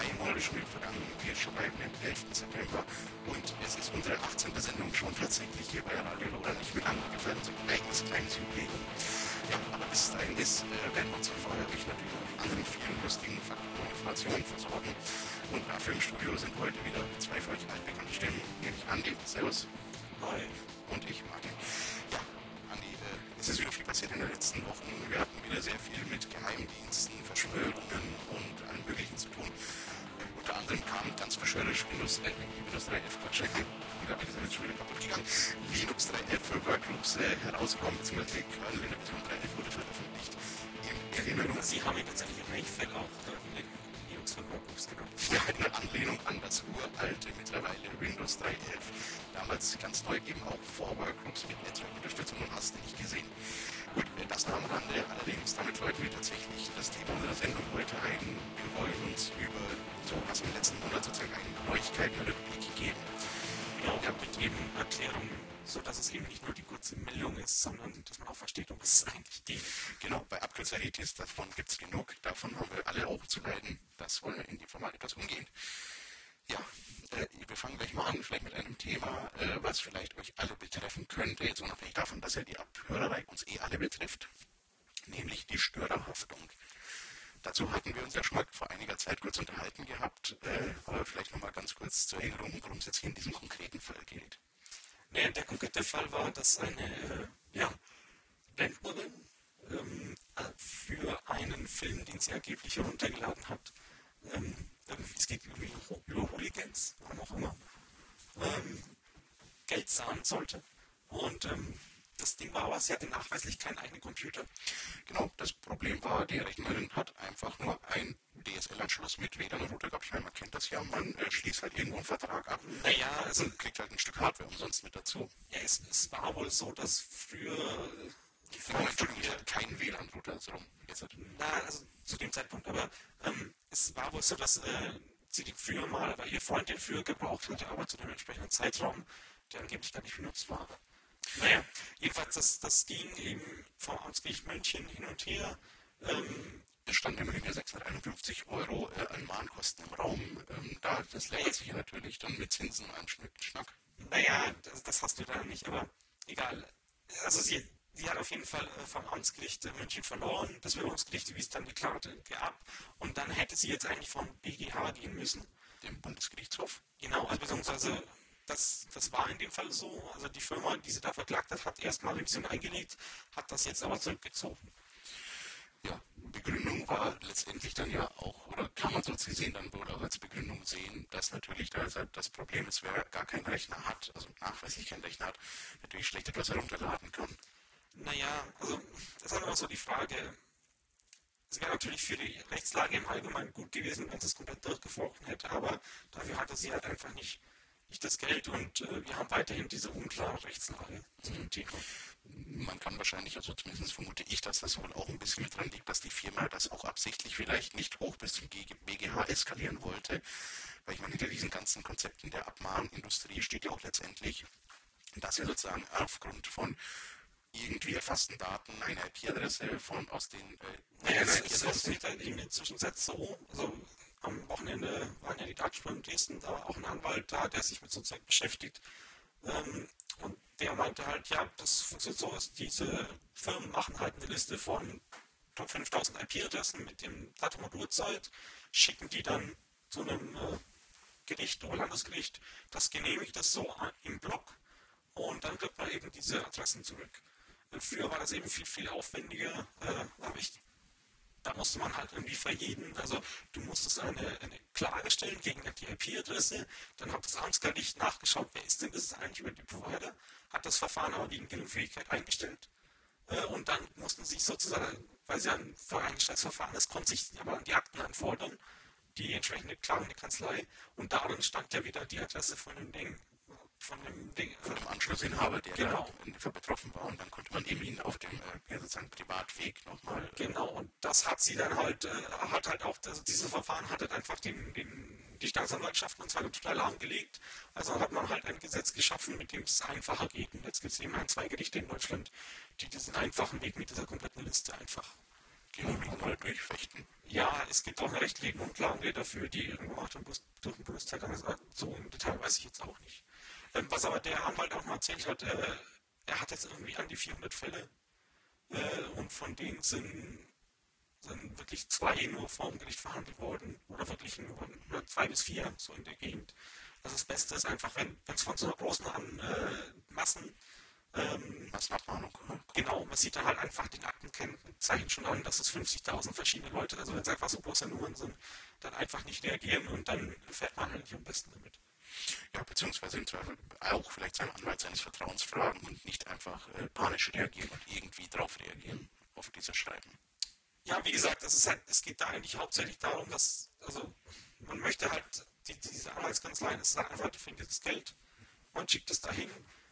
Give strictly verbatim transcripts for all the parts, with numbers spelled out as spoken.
drei Monate schon wieder vergangen. Wir schreiben den elften September und es ist unsere achtzehnte Sendung schon tatsächlich hier bei Radio Lola. Nicht mehr lang, ungefähr so ein eigenes kleines Jubiläum. Ja, aber bis dahin ist, äh, werden wir uns vorher natürlich noch mit anderen vielen lustigen Fakten und Informationen versorgen. Und dafür im Studio sind heute wieder zwei für euch altbekannte Stimmen, nämlich Andi, servus. Hi. Und ich, Martin. Ja, Andi, äh, es ist wieder viel passiert in den letzten Wochen. Wir hatten wieder sehr viel mit Geheimdiensten, Verschwörungen und allem Möglichen zu tun. Äh, unter anderem kam ganz verschwörerisch Windows, äh, Windows drei Punkt elf, Quatsch, da bin ich jetzt schon wieder kaputt gegangen, Linux drei Punkt elf für Workgroups äh, herausgekommen, beziehungsweise der Kernel in der Version drei Punkt elf wurde veröffentlicht. In Erinnerung. Sie haben ihn tatsächlich im Mainfeld auch veröffentlicht. Linux für Workgroups, genau. Ja, in Anlehnung an das uralte, mittlerweile Windows drei Punkt elf. Damals ganz neu eben auch vor Workgroups mit Netzwerkunterstützung und hast du nicht gesehen. Gut, das noch am Rande, allerdings damit läuten wir tatsächlich das Thema unserer Sendung heute ein. Wir wollen uns über so was im letzten Monat sozusagen einen Neuigkeiten-Rückblick geben. Genau, ja, mit eben Erklärung, sodass es eben nicht nur die kurze Meldung ist, sondern dass man auch versteht, um was es eigentlich geht. Genau, bei Abkürzeritis, davon gibt es genug, davon haben wir alle auch zu leiden. Das wollen wir in dem Format etwas umgehen. Ja, äh, wir fangen gleich mal an, vielleicht mit einem Thema, äh, was vielleicht euch alle betreffen könnte, jetzt unabhängig davon, dass ja die Abhörerei uns eh alle betrifft, nämlich die Störerhaftung. Dazu hatten wir uns ja schon mal vor einiger Zeit kurz unterhalten gehabt, äh, aber vielleicht nochmal ganz kurz zur Erinnerung, worum es jetzt hier in diesem konkreten Fall geht. Nee, der konkrete Fall war, dass eine äh, ja, Rentnerin ähm, für einen Film, den sie angeblich heruntergeladen hat, ähm, es geht irgendwie über Hooligans, warum auch immer, ähm, Geld zahlen sollte. Und ähm, das Ding war aber, sie hatte nachweislich keinen eigenen Computer. Genau, das Problem war, die Rechnerin hat einfach nur ein D S L-Anschluss mit W L A N-Router gehabt. Ich meine, man kennt das ja, man äh, schließt halt irgendwo einen Vertrag ab. Naja, also und kriegt halt ein Stück Hardware umsonst mit dazu. Ja, es, es war wohl so, dass früher die Firma, Entschuldigung, ich hatte keinen W L A N-Router, so rum. Jetzt hat Na, also zu dem Zeitpunkt, aber ähm, es war wohl so, dass äh, sie den früher mal, weil ihr Freund den früher gebraucht hatte, aber zu dem entsprechenden Zeitraum, der angeblich gar nicht benutzt war. Naja, jedenfalls, das, das ging eben vom Amtsgericht München hin und her. Ähm, es stand immerhin ja sechshunderteinundfünfzig Euro äh, an Mahnkosten im Raum. Ähm, da, das läppert sich ja natürlich dann mit Zinsen und einem Schnack. Naja, das, das hast du da nicht, aber egal. Also sie, sie hat auf jeden Fall äh, vom Amtsgericht äh, München verloren, das Wirrungsgericht wies dann die Klage ab und dann hätte sie jetzt eigentlich vom B G H gehen müssen. Dem Bundesgerichtshof. Genau, also beziehungsweise das, das war in dem Fall so, also die Firma, die sie da verklagt hat, hat erstmal Revision eingelegt, hat das jetzt aber zurückgezogen. Ja, Begründung war letztendlich dann ja auch, oder kann man so sehen, dann wohl auch als Begründung sehen, dass natürlich da das Problem ist, wer gar keinen Rechner hat, also nachweislich keinen Rechner hat, natürlich schlecht etwas herunterladen kann. Naja, also das ist immer so die Frage, es wäre natürlich für die Rechtslage im Allgemeinen gut gewesen, wenn sie es komplett durchgefochten hätte, aber dafür hatte sie halt einfach nicht, nicht das Geld und äh, wir haben weiterhin diese unklare Rechtslage zu dem Thema. Man kann wahrscheinlich, also zumindest vermute ich, dass das wohl auch ein bisschen mit dran liegt, dass die Firma das auch absichtlich vielleicht nicht hoch bis zum B G H eskalieren wollte, weil ich meine, hinter diesen ganzen Konzepten der Abmahnindustrie steht ja auch letztendlich, dass sie sozusagen aufgrund von irgendwie erfassten Daten eine I P-Adresse von aus den äh, naja, es, es, es ist halt in der Zwischenzeit so, also am Wochenende waren ja die Datensprünge in Dresden, da war auch ein Anwalt da, der sich mit so Zeug beschäftigt. Ähm, und der meinte halt, ja, das funktioniert so, dass diese Firmen machen halt eine Liste von Top fünftausend I P-Adressen mit dem Datum und Uhrzeit, schicken die dann zu einem äh, Gericht oder Landesgericht, das genehmigt das so im Block und dann kriegt man eben diese Adressen zurück. Früher war das eben viel, viel aufwendiger, äh, aber ich, da musste man halt irgendwie für jeden, also du musstest eine, eine Klage stellen gegen die I P-Adresse, dann hat das Amtsgericht nachgeschaut, wer ist denn das eigentlich über die Provider, hat das Verfahren aber wegen Geringfügigkeit eingestellt äh, und dann mussten sie sich sozusagen, weil sie ein voreingestelltes Verfahren ist, konnten sich aber an die Akten anfordern, die entsprechende klagende Kanzlei und darin stand ja wieder die Adresse von dem Ding. Von dem, Ding, von dem Anschlussinhaber, der genau. da betroffen war und dann konnte man eben ihn auf dem äh, sozusagen Privatweg nochmal... Genau, und das hat sie dann halt, äh, hat halt auch, also dieses Verfahren hat halt einfach den, den, die Staatsanwaltschaften und zwar total lahmgelegt. Also hat man halt ein Gesetz geschaffen, mit dem es einfacher geht. Und jetzt gibt es eben ein, zwei Gerichte in Deutschland, die diesen einfachen Weg mit dieser kompletten Liste einfach genehmigen oder durchfechten. Ja, es gibt auch eine rechtliche Grundlage dafür, die irgendwo auch durch den Bundestag gesagt. So im Detail weiß ich jetzt auch nicht. Ähm, was aber der Anwalt auch mal erzählt hat, äh, er hat jetzt irgendwie an die vierhundert Fälle äh, und von denen sind, sind wirklich zwei nur vor dem Gericht verhandelt worden oder wirklich nur, nur zwei bis vier, so in der Gegend. Also das Beste ist einfach, wenn es von so einer großen an, äh, Massen Ähm, Massenabmahnung. genau, man sieht dann halt einfach den Aktenzeichen schon an, dass es fünfzigtausend verschiedene Leute, also wenn es einfach so große Nummern sind, dann einfach nicht reagieren und dann fährt man halt nicht am besten damit. Ja, beziehungsweise im Zweifel auch vielleicht seinem Anwalt seines Vertrauens fragen und nicht einfach äh, panisch reagieren und irgendwie drauf reagieren auf diese Schreiben. Ja, wie gesagt, es, ist halt, es geht da eigentlich hauptsächlich darum, dass, also man möchte halt, die, diese Anwaltskanzleien, es ist halt einfach, die findet das Geld, man schickt es dahin,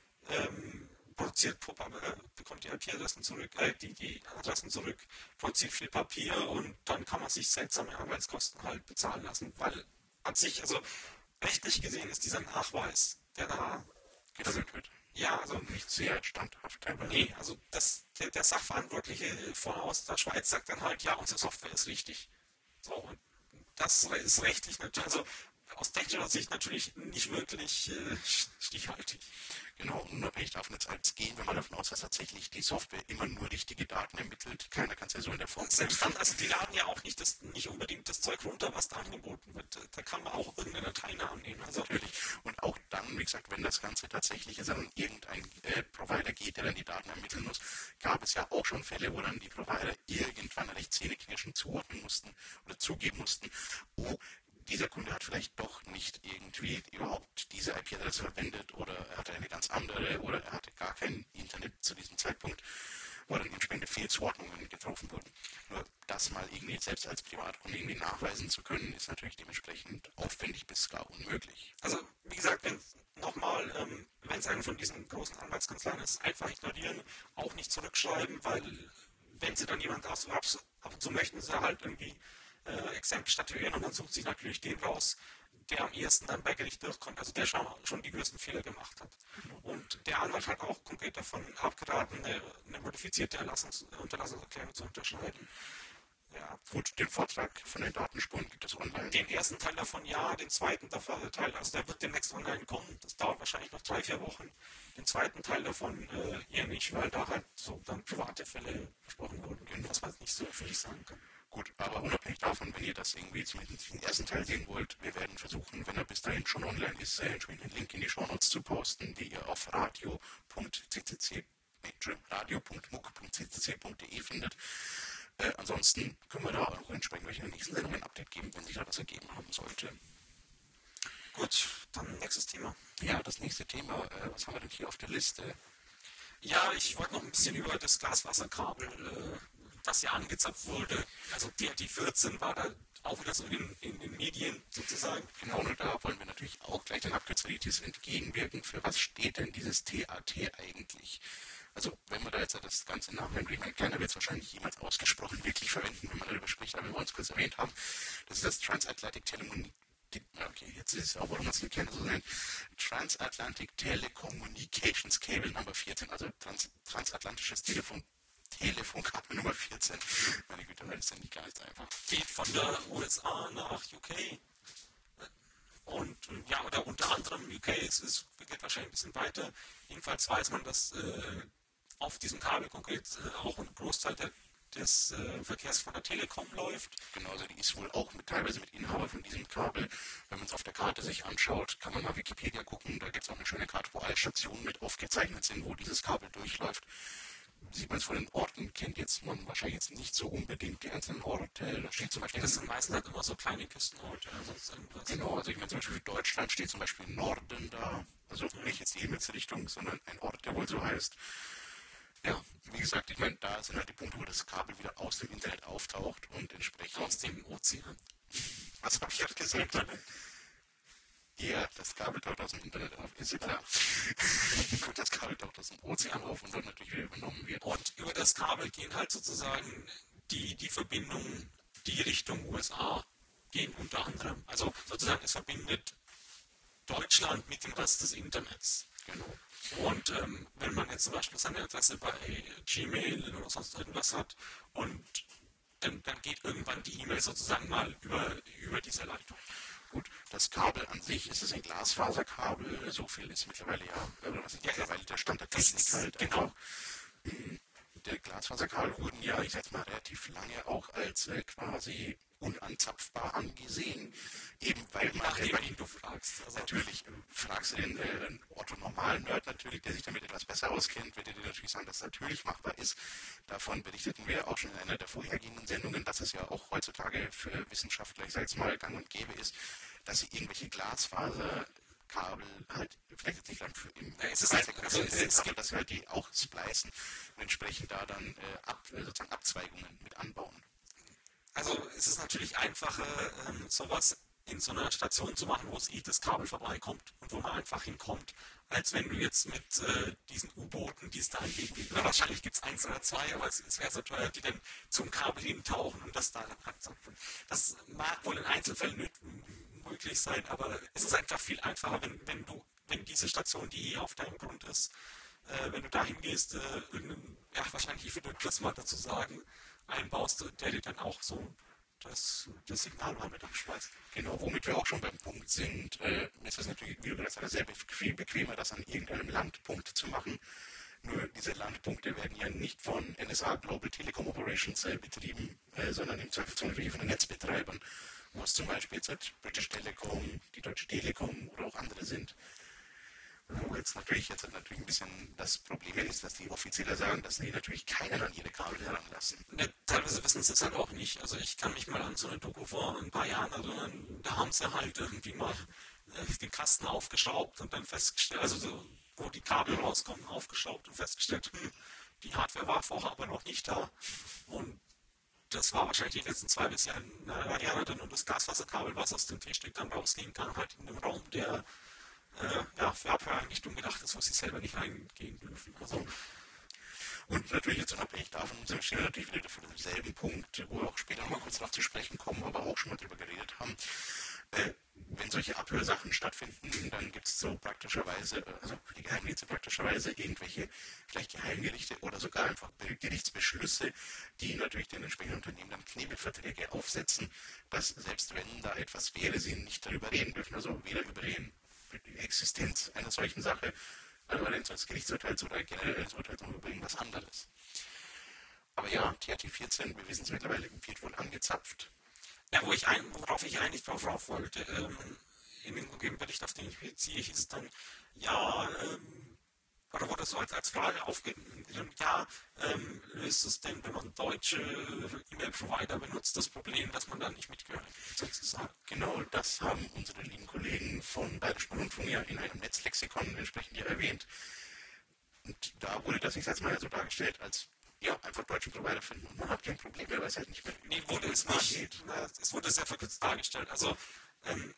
ähm, produziert, äh, bekommt die I P-Adressen zurück, äh, die, die Adressen zurück, produziert viel Papier und dann kann man sich seltsame Anwaltskosten halt bezahlen lassen, weil an sich, also rechtlich gesehen ist dieser Nachweis, der da geführt wird. Ja, also nicht sehr standhaft. Aber nee, also das, der, der Sachverantwortliche von aus der Schweiz sagt dann halt, ja, unsere Software ist richtig. So, und das ist rechtlich natürlich, also aus technischer Sicht natürlich nicht wirklich äh, stichhaltig. Genau, unabhängig davon jetzt als gehen, wenn man davon aus, dass tatsächlich die Software immer nur richtige Daten ermittelt. Keiner kann es ja so in der Form. Selbst dann, also die laden ja auch nicht, das, nicht unbedingt das Zeug runter, was da angeboten wird. Da kann man auch irgendeine Dateinamen nehmen. Also natürlich. Und auch dann, wie gesagt, wenn das Ganze tatsächlich jetzt an irgendein äh, Provider geht, der dann die Daten ermitteln muss, gab es ja auch schon Fälle, wo dann die Provider irgendwann recht zähneknirschend zuordnen mussten oder zugeben mussten, oh, dieser Kunde hat vielleicht doch nicht irgendwie überhaupt diese I P-Adresse verwendet oder er hatte eine ganz andere oder er hatte gar kein Internet zu diesem Zeitpunkt, wo dann entsprechende Fehlzuordnungen getroffen wurden. Nur das mal irgendwie selbst als Privatkunde irgendwie nachweisen zu können, ist natürlich dementsprechend aufwendig bis gar unmöglich. Also wie gesagt, wenn nochmal, ähm, wenn es eine von diesen großen Anwaltskanzleien ist, einfach ignorieren, auch nicht zurückschreiben, weil wenn sie dann jemand aus, ab und zu möchten sie halt irgendwie Äh, Exempel statuieren und dann sucht sich natürlich den raus, der am ehesten dann bei Gericht durchkommt, also der schon, schon die größten Fehler gemacht hat. Und der Anwalt hat auch konkret davon abgeraten, eine, eine modifizierte Erlassungs Unterlassungserklärung zu unterschreiben. Ja. Gut, den Vortrag von den Datenspuren gibt es online. Den ersten Teil davon ja, den zweiten Teil, also der wird demnächst online kommen, das dauert wahrscheinlich noch drei, vier Wochen. Den zweiten Teil davon äh, eher nicht, weil da halt so dann private Fälle besprochen wurden, was man nicht so öffentlich sagen kann. Gut, aber unabhängig davon, wenn ihr das irgendwie zumindest den ersten Teil sehen wollt, wir werden versuchen, wenn er bis dahin schon online ist, äh, einen Link in die Shownotes zu posten, die ihr auf radio punkt c c c, nee, radio punkt muck punkt c c c punkt d e findet. Äh, ansonsten können wir da auch entsprechend euch in der nächsten Sendung ein Update geben, wenn sich da was ergeben haben sollte. Gut, dann nächstes Thema. Ja, das nächste Thema, äh, was haben wir denn hier auf der Liste? Ja, ich wollte noch ein bisschen über das Glasfaserkabel, äh, das ja angezapft wurde. Also T A T vierzehn war da auch wieder so in, in den Medien sozusagen. Genau, und da wollen wir natürlich auch gleich den Abkürzeritis entgegenwirken. Für was steht denn dieses T A T eigentlich? Also wenn wir da jetzt das ganze nachhören, ich meine, keiner wird es wahrscheinlich jemals ausgesprochen wirklich verwenden, wenn man darüber spricht, aber wir wollen es kurz erwähnt haben. Das ist das Transatlantic Telemun Okay, jetzt ist es auch, warum das nicht gerne so sein. Transatlantic Telecommunications Cable Number vierzehn, also Trans transatlantisches Telefon Telefonkabel Nummer vierzehn. Meine Güte, weil das ist ja nicht gar nicht einfach. Geht von der U S A nach U K. Und ja, oder unter anderem U K, es ist, geht wahrscheinlich ein bisschen weiter. Jedenfalls weiß man, dass äh, auf diesem Kabel konkret äh, auch ein Großteil der, des äh, Verkehrs von der Telekom läuft. Genau, also die ist wohl auch mit, teilweise mit Inhaber von diesem Kabel. Wenn man es auf der Karte sich anschaut, kann man mal Wikipedia gucken. Da gibt es auch eine schöne Karte, wo alle Stationen mit aufgezeichnet sind, wo dieses Kabel durchläuft. Sieht man es von den Orten, kennt jetzt man wahrscheinlich jetzt nicht so unbedingt die einzelnen Orte. Da steht zum Beispiel, das sind meistens halt immer so kleine Küstenorte. Also irgendwas. Genau, also ich meine zum Beispiel für Deutschland steht zum Beispiel Norden da. Also nicht jetzt die Himmelsrichtung, sondern ein Ort, der wohl so heißt. Ja, wie gesagt, ich meine, da sind halt die Punkte, wo das Kabel wieder aus dem Internet auftaucht und entsprechend... Aus dem Ozean. Was habe ich gerade gesagt? Ja, das Kabel taucht aus dem Internet auf, ist ja klar. Gut, das Kabel taucht aus dem Ozean auf und dann natürlich wieder übernommen wird. Und über das Kabel gehen halt sozusagen die, die Verbindungen, die Richtung U S A gehen unter anderem. Also sozusagen, es verbindet Deutschland mit dem Rest des Internets. Genau. Und ähm, wenn man jetzt zum Beispiel seine Adresse bei Gmail oder sonst irgendwas hat und dann, dann geht irgendwann die E-Mail sozusagen mal über, über diese Leitung. Gut, das Kabel an sich, ist es ein Glasfaserkabel, so viel ist mittlerweile ja, oder was ist Ja, mittlerweile der Stand der das Technik ist, halt genau. einfach. Der Glasfaserkabel wurden ja, ich sag mal, relativ lange auch als äh, quasi unanzapfbar angesehen, eben weil man Nachdem selber ihn du fragst. Also, natürlich, äh, fragst du den äh, Otto-Normalen-Nerd natürlich, der sich damit etwas besser auskennt, wird er dir natürlich sagen, dass es natürlich machbar ist. Davon berichteten wir auch schon in einer der vorhergehenden Sendungen, dass es ja auch heutzutage für Wissenschaftler, ich sage jetzt mal, gang und gäbe ist, dass sie irgendwelche Glasfaserkabel halt, vielleicht jetzt nicht lang für im ja, es ist halt, also es ist, aber dass sie halt die auch splicen und entsprechend da dann äh, ab, sozusagen Abzweigungen mit anbauen. Also es ist natürlich einfacher, ähm, sowas in so einer Station zu machen, wo es eh das Kabel vorbeikommt und wo man einfach hinkommt, als wenn du jetzt mit äh, diesen U-Booten, die es da angeblich gibt, oder wahrscheinlich gibt es eins oder zwei, aber es, es wäre so teuer, die dann zum Kabel hintauchen und das da dann abzapfen. Das mag wohl in Einzelfällen nicht möglich sein, aber es ist einfach viel einfacher, wenn, wenn du, wenn diese Station, die eh auf deinem Grund ist, äh, wenn du da hingehst, äh, irgendeinen, ja wahrscheinlich, ich würde das mal dazu sagen, einbaust, der dir dann auch so das, das Signal mal mit abschmeißt. Genau, womit wir auch schon beim Punkt sind, äh, ist es natürlich, wie du gesagt hast, sehr viel bequemer, das an irgendeinem Landpunkt zu machen. Nur diese Landpunkte werden ja nicht von N S A Global Telecom Operations äh, betrieben, äh, sondern im Zweifelsfall natürlich von den Netzbetreibern, wo es zum Beispiel jetzt halt British Telecom, die Deutsche Telekom oder auch andere sind. Wo jetzt natürlich jetzt natürlich ein bisschen das Problem ist, dass die Offizieller sagen, dass sie natürlich keinen an ihre Kabel heranlassen. Ja, teilweise wissen sie es halt auch nicht. Also ich kann mich mal an so eine Doku vor ein paar Jahren erinnern, da haben sie halt irgendwie mal äh, den Kasten aufgeschraubt und dann festgestellt, also so, wo die Kabel rauskommen, aufgeschraubt und festgestellt, hm, die Hardware war vorher aber noch nicht da. Und das war wahrscheinlich die letzten zwei bis Jahre eine Jahre dann und das Glasfaserkabel, was aus dem T-Stück dann rausgehen kann, halt in dem Raum, der Äh, ja, für Abhöreinrichtungen gedacht ist, wo sie selber nicht reingehen dürfen. Also, und natürlich jetzt unabhängig davon sind wir natürlich wieder vor demselben Punkt, wo wir auch später noch mal kurz darauf zu sprechen kommen, aber auch schon mal drüber geredet haben. Äh, wenn solche Abhörsachen stattfinden, dann gibt es so praktischerweise, also für die Geheimdienste praktischerweise irgendwelche vielleicht Geheimgerichte oder sogar einfach Gerichtsbeschlüsse, die natürlich den entsprechenden Unternehmen dann Knebelverträge aufsetzen, dass selbst wenn da etwas wäre, sie nicht darüber reden dürfen, also weder über den die Existenz einer solchen Sache, allerdings als Gerichtsurteil oder generell als Urteil noch über irgendwas anderes. Aber ja, T H T vierzehn, wir wissen es mittlerweile, wird wohl angezapft. Ja, wo ich ein, worauf ich eigentlich drauf rauf wollte, ähm, in dem Bericht, auf den ich beziehe, hieß es dann, ja, ähm, oder wurde so als, als Frage aufgegeben, ja, ähm, löst es denn, wenn man deutsche E-Mail-Provider benutzt, das Problem, dass man da nicht mitgehört, sozusagen. Genau, das haben unsere lieben Kollegen von Bayerischen Rundfunk ja in einem Netzlexikon entsprechend ja erwähnt. Und da wurde das, ich sag mal, so dargestellt, als ja, einfach deutschen Provider finden und man hat kein Problem mehr, weil es halt nicht mehr nee, wurde es nicht. Na, es wurde sehr verkürzt dargestellt. Also, ähm,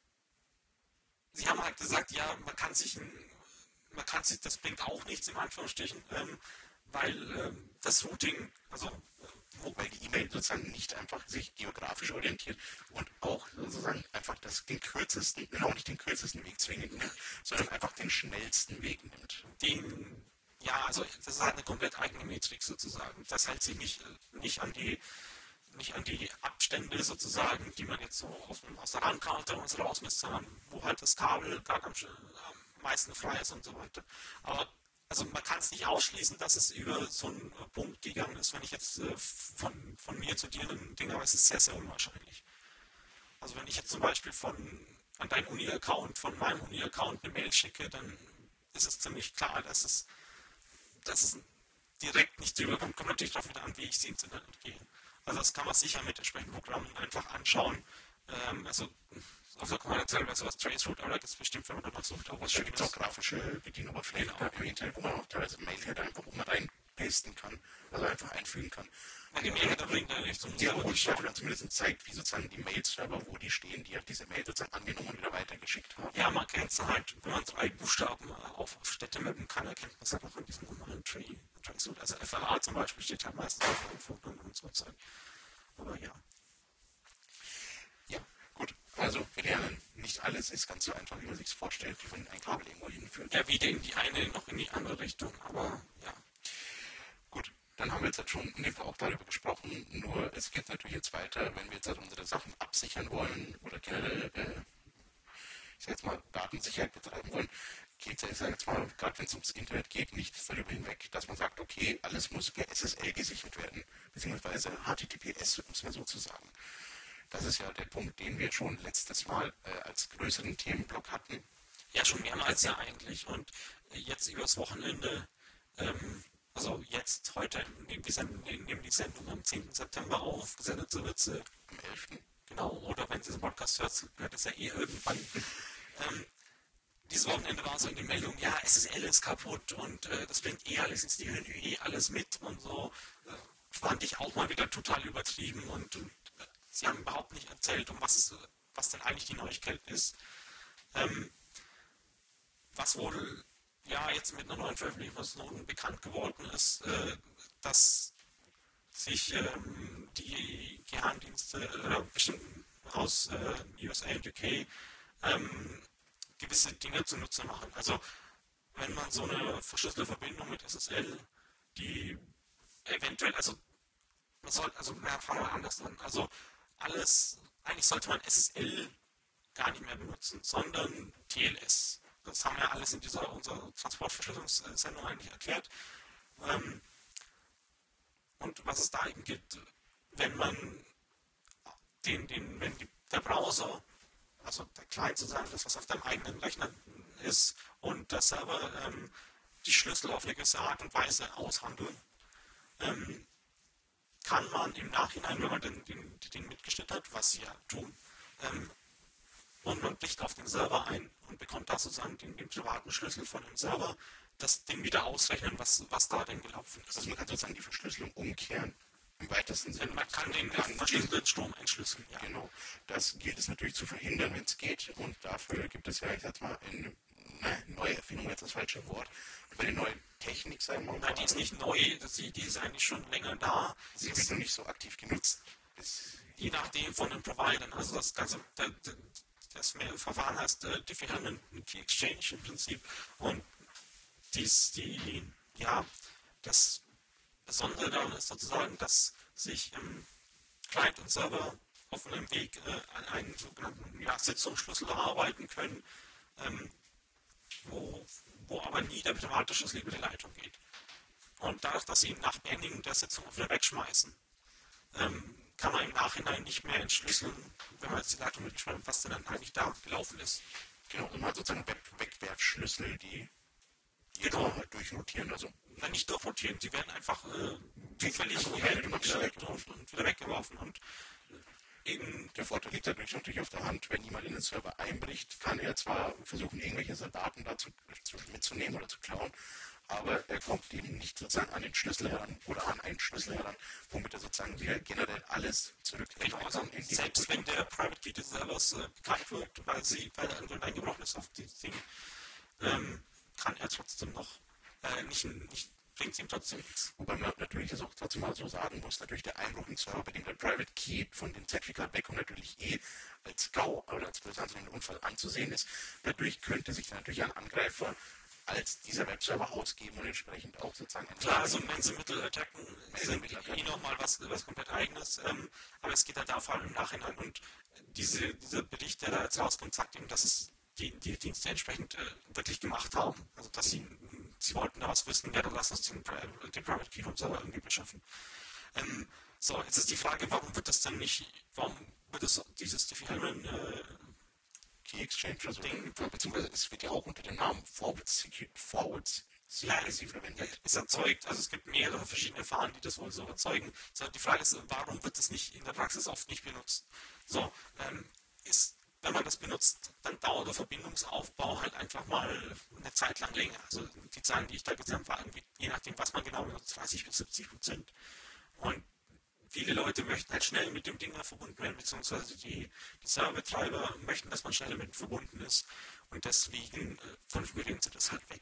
sie haben halt gesagt, ja, man kann sich ein Man kann sich, das bringt auch nichts in Anführungsstrichen, ähm, weil ähm, das Routing, also wobei die E-Mail sozusagen nicht einfach sich geografisch orientiert und auch sozusagen einfach das, den kürzesten, genau nicht den kürzesten Weg zwingend nimmt, sondern einfach den schnellsten Weg nimmt. Den, ja, also das ist halt eine komplett eigene Metrik sozusagen. Das hält sich nicht, nicht an die nicht an die Abstände sozusagen, die man jetzt so aus, aus der Landkarte und so rausmisst, sondern wo halt das Kabel gerade am, am meisten frei ist und so weiter. Aber also man kann es nicht ausschließen, dass es über so einen Punkt gegangen ist, wenn ich jetzt äh, von, von mir zu dir ein Ding habe, ist es sehr, sehr unwahrscheinlich. Also wenn ich jetzt zum Beispiel von an deinen Uni-Account, von meinem Uni-Account eine Mail schicke, dann ist es ziemlich klar, dass es, dass es direkt nicht drüber kommt. Kommt natürlich darauf wieder an, wie ich sie ins Internet gehe. Also das kann man sicher mit entsprechenden Programmen einfach anschauen. Ähm, also auf der Kommandozelle wäre sowas Traceroute, aber da gibt es bestimmt, wenn man danach sucht, auch was Da gibt es auch grafische Bedienoberflächen genau. im Internet, wo man auch teilweise Mail-Header einfach oben reinpasten kann, also einfach einfügen kann. Ja, die Mail-Header bringt ja nichts. Ja, wo die Seite dann zumindest zeigt, wie sozusagen die Mail-Server, wo die stehen, die halt diese Mail sozusagen angenommen und wieder weitergeschickt haben. Ja, man kennt es halt, wenn man drei Buchstaben auf, auf Städte mappen kann, erkennt man es halt auch an diesem normalen Tree. Traceroute. Also F R A zum Beispiel steht halt meistens auf dem Foto und so Zeug. Aber ja. Ja, gut. Also wir lernen, nicht alles ist ganz so einfach, wie man sich es vorstellt, wenn ein Kabel irgendwo hinführt. Ja, weder in die eine noch in die andere Richtung, aber ja. Gut, dann haben wir jetzt halt schon in dem Fall auch darüber gesprochen, nur es geht natürlich jetzt weiter, wenn wir jetzt halt unsere Sachen absichern wollen oder generell, äh, ich sag jetzt mal, Datensicherheit betreiben wollen, geht es, ich sag jetzt mal, gerade wenn es ums Internet geht, nicht darüber hinweg, dass man sagt, okay, alles muss per S S L gesichert werden, beziehungsweise H T T P S, muss man sozusagen. Das ist ja der Punkt, den wir schon letztes Mal äh, als größeren Themenblock hatten. Ja, schon mehrmals ja eigentlich. Und jetzt übers Wochenende, ähm, also jetzt, heute, nehmen wir nehmen die Sendung am zehnten September auf, gesendet so wird sie am elften Genau, oder wenn Sie den Podcast hört, hört es ja eh irgendwann. ähm, dieses Wochenende war so in der Meldung, ja, S S L ist kaputt und äh, das bringt eh alles ins Menü, eh alles mit und so. Äh, fand ich auch mal wieder total übertrieben und, und äh, sie haben überhaupt nicht erzählt, um was, es, was denn eigentlich die Neuigkeit ist. Ähm, was wohl ja jetzt mit einer neuen Veröffentlichung von Snowden bekannt geworden ist, äh, dass sich ähm, die Geheimdienste äh, bestimmt aus äh, U S A und U K ähm, gewisse Dinge zunutze machen. Also wenn man so eine verschlüsselte Verbindung mit S S L, die eventuell, also man soll, also ja, fangen wir anders an. Also alles, eigentlich sollte man S S L gar nicht mehr benutzen, sondern T L S. Das haben wir alles in dieser unserer Transportverschlüsselungssendung eigentlich erklärt. Ähm, und was es da eben gibt, wenn man den, den, wenn die, der Browser, also der Client sozusagen, das was auf deinem eigenen Rechner ist und der Server ähm, die Schlüssel auf eine gewisse Art und Weise aushandeln, ähm, kann man im Nachhinein, wenn man den, den, den mitgeschnitten hat, was sie ja tun, ähm, und man bricht auf den Server ein und bekommt da sozusagen den, den privaten Schlüssel von dem Server, das Ding wieder ausrechnen, was, was da denn gelaufen ist. Also man kann sozusagen die Verschlüsselung umkehren, im weitesten Sinne. Man kann den verschlüsselten Strom entschlüsseln. Ja. Genau. Das gilt es natürlich zu verhindern, wenn es geht. Und dafür gibt es ja, ich sag mal, eine, eine neue Erfindung, jetzt das falsche Wort, über eine neue Technik, sagen wir mal. Nein, die ist nicht neu, die, die ist eigentlich schon länger da. Sie wird noch nicht so aktiv genutzt. Das je nachdem von den Providern. Also das ganze, das Verfahren heißt äh, Diffie-Hellman Key Exchange im Prinzip. Und dies, die, ja, das Besondere daran ist sozusagen, dass sich ähm, Client und Server auf einem Weg äh, einen sogenannten ja, Sitzungsschlüssel erarbeiten können, ähm, wo, wo aber nie der private Schlüssel über die Leitung geht. Und dadurch, dass sie ihn nach Beendigung der Sitzung wieder wegschmeißen, ähm, kann man im Nachhinein nicht mehr entschlüsseln, wenn man jetzt die Leitung mitschreibt, was denn dann eigentlich da gelaufen ist. Genau, also mal sozusagen Wegwerfschlüssel, die genau halt durchrotieren, also na, nicht durchrotieren, die werden einfach äh, zufällig also gehält und, und, und wieder weggeworfen. Und eben der Vorteil liegt dadurch natürlich auf der Hand, wenn jemand in den Server einbricht, kann er zwar versuchen, irgendwelche Daten dazu mitzunehmen oder zu klauen, aber er kommt eben nicht sozusagen an den Schlüssel heran oder an einen Schlüssel heran, womit er sozusagen wieder generell alles zurückkriegt. Genau, also selbst wenn der Private Key des Servers äh, bekannt wird, weil sie weil er irgendwann eingebrochen ist auf dieses Ding, ähm, kann er trotzdem noch äh, nicht, nicht bringt es ihm trotzdem nichts. Wobei man natürlich das auch trotzdem mal so sagen muss, natürlich der Einbruch in Server, bei dem der Private Key von dem Zertifikat wegkommt, natürlich eh als GAU oder als bösartigen Unfall anzusehen ist. Dadurch könnte sich dann natürlich ein Angreifer als dieser Webserver ausgeben und entsprechend auch sozusagen... Klar, also Mensa-Mittelattacken sind eh nochmal was, was komplett Eigenes, ähm, aber es geht halt da vor allem im Nachhinein und diese, dieser Bericht, der da jetzt rauskommt, sagt eben, dass es die, die Dienste entsprechend äh, wirklich gemacht haben. Also dass sie, sie wollten da was wissen, ja, dann lass uns den, den Private Key vom Server irgendwie beschaffen. Ähm, so, jetzt ist die Frage, warum wird das denn nicht, warum wird das dieses Diffie-Hellman äh, Key Exchange, also Ding, beziehungsweise es wird ja auch unter dem Namen Forward Security, Forward Security verwendet. Ist erzeugt, also es gibt mehrere verschiedene Verfahren, die das wohl so erzeugen. So, die Frage ist, warum wird das nicht in der Praxis oft nicht benutzt? So, ähm, ist, wenn man das benutzt, dann dauert der Verbindungsaufbau halt einfach mal eine Zeit lang länger. Also die Zahlen, die ich da gesehen habe, waren irgendwie, je nachdem, was man genau benutzt, dreißig bis siebzig Prozent. Und viele Leute möchten halt schnell mit dem Ding verbunden werden, beziehungsweise die, die Serverbetreiber möchten, dass man schneller mit verbunden ist und deswegen äh, konfigurieren sie das halt weg.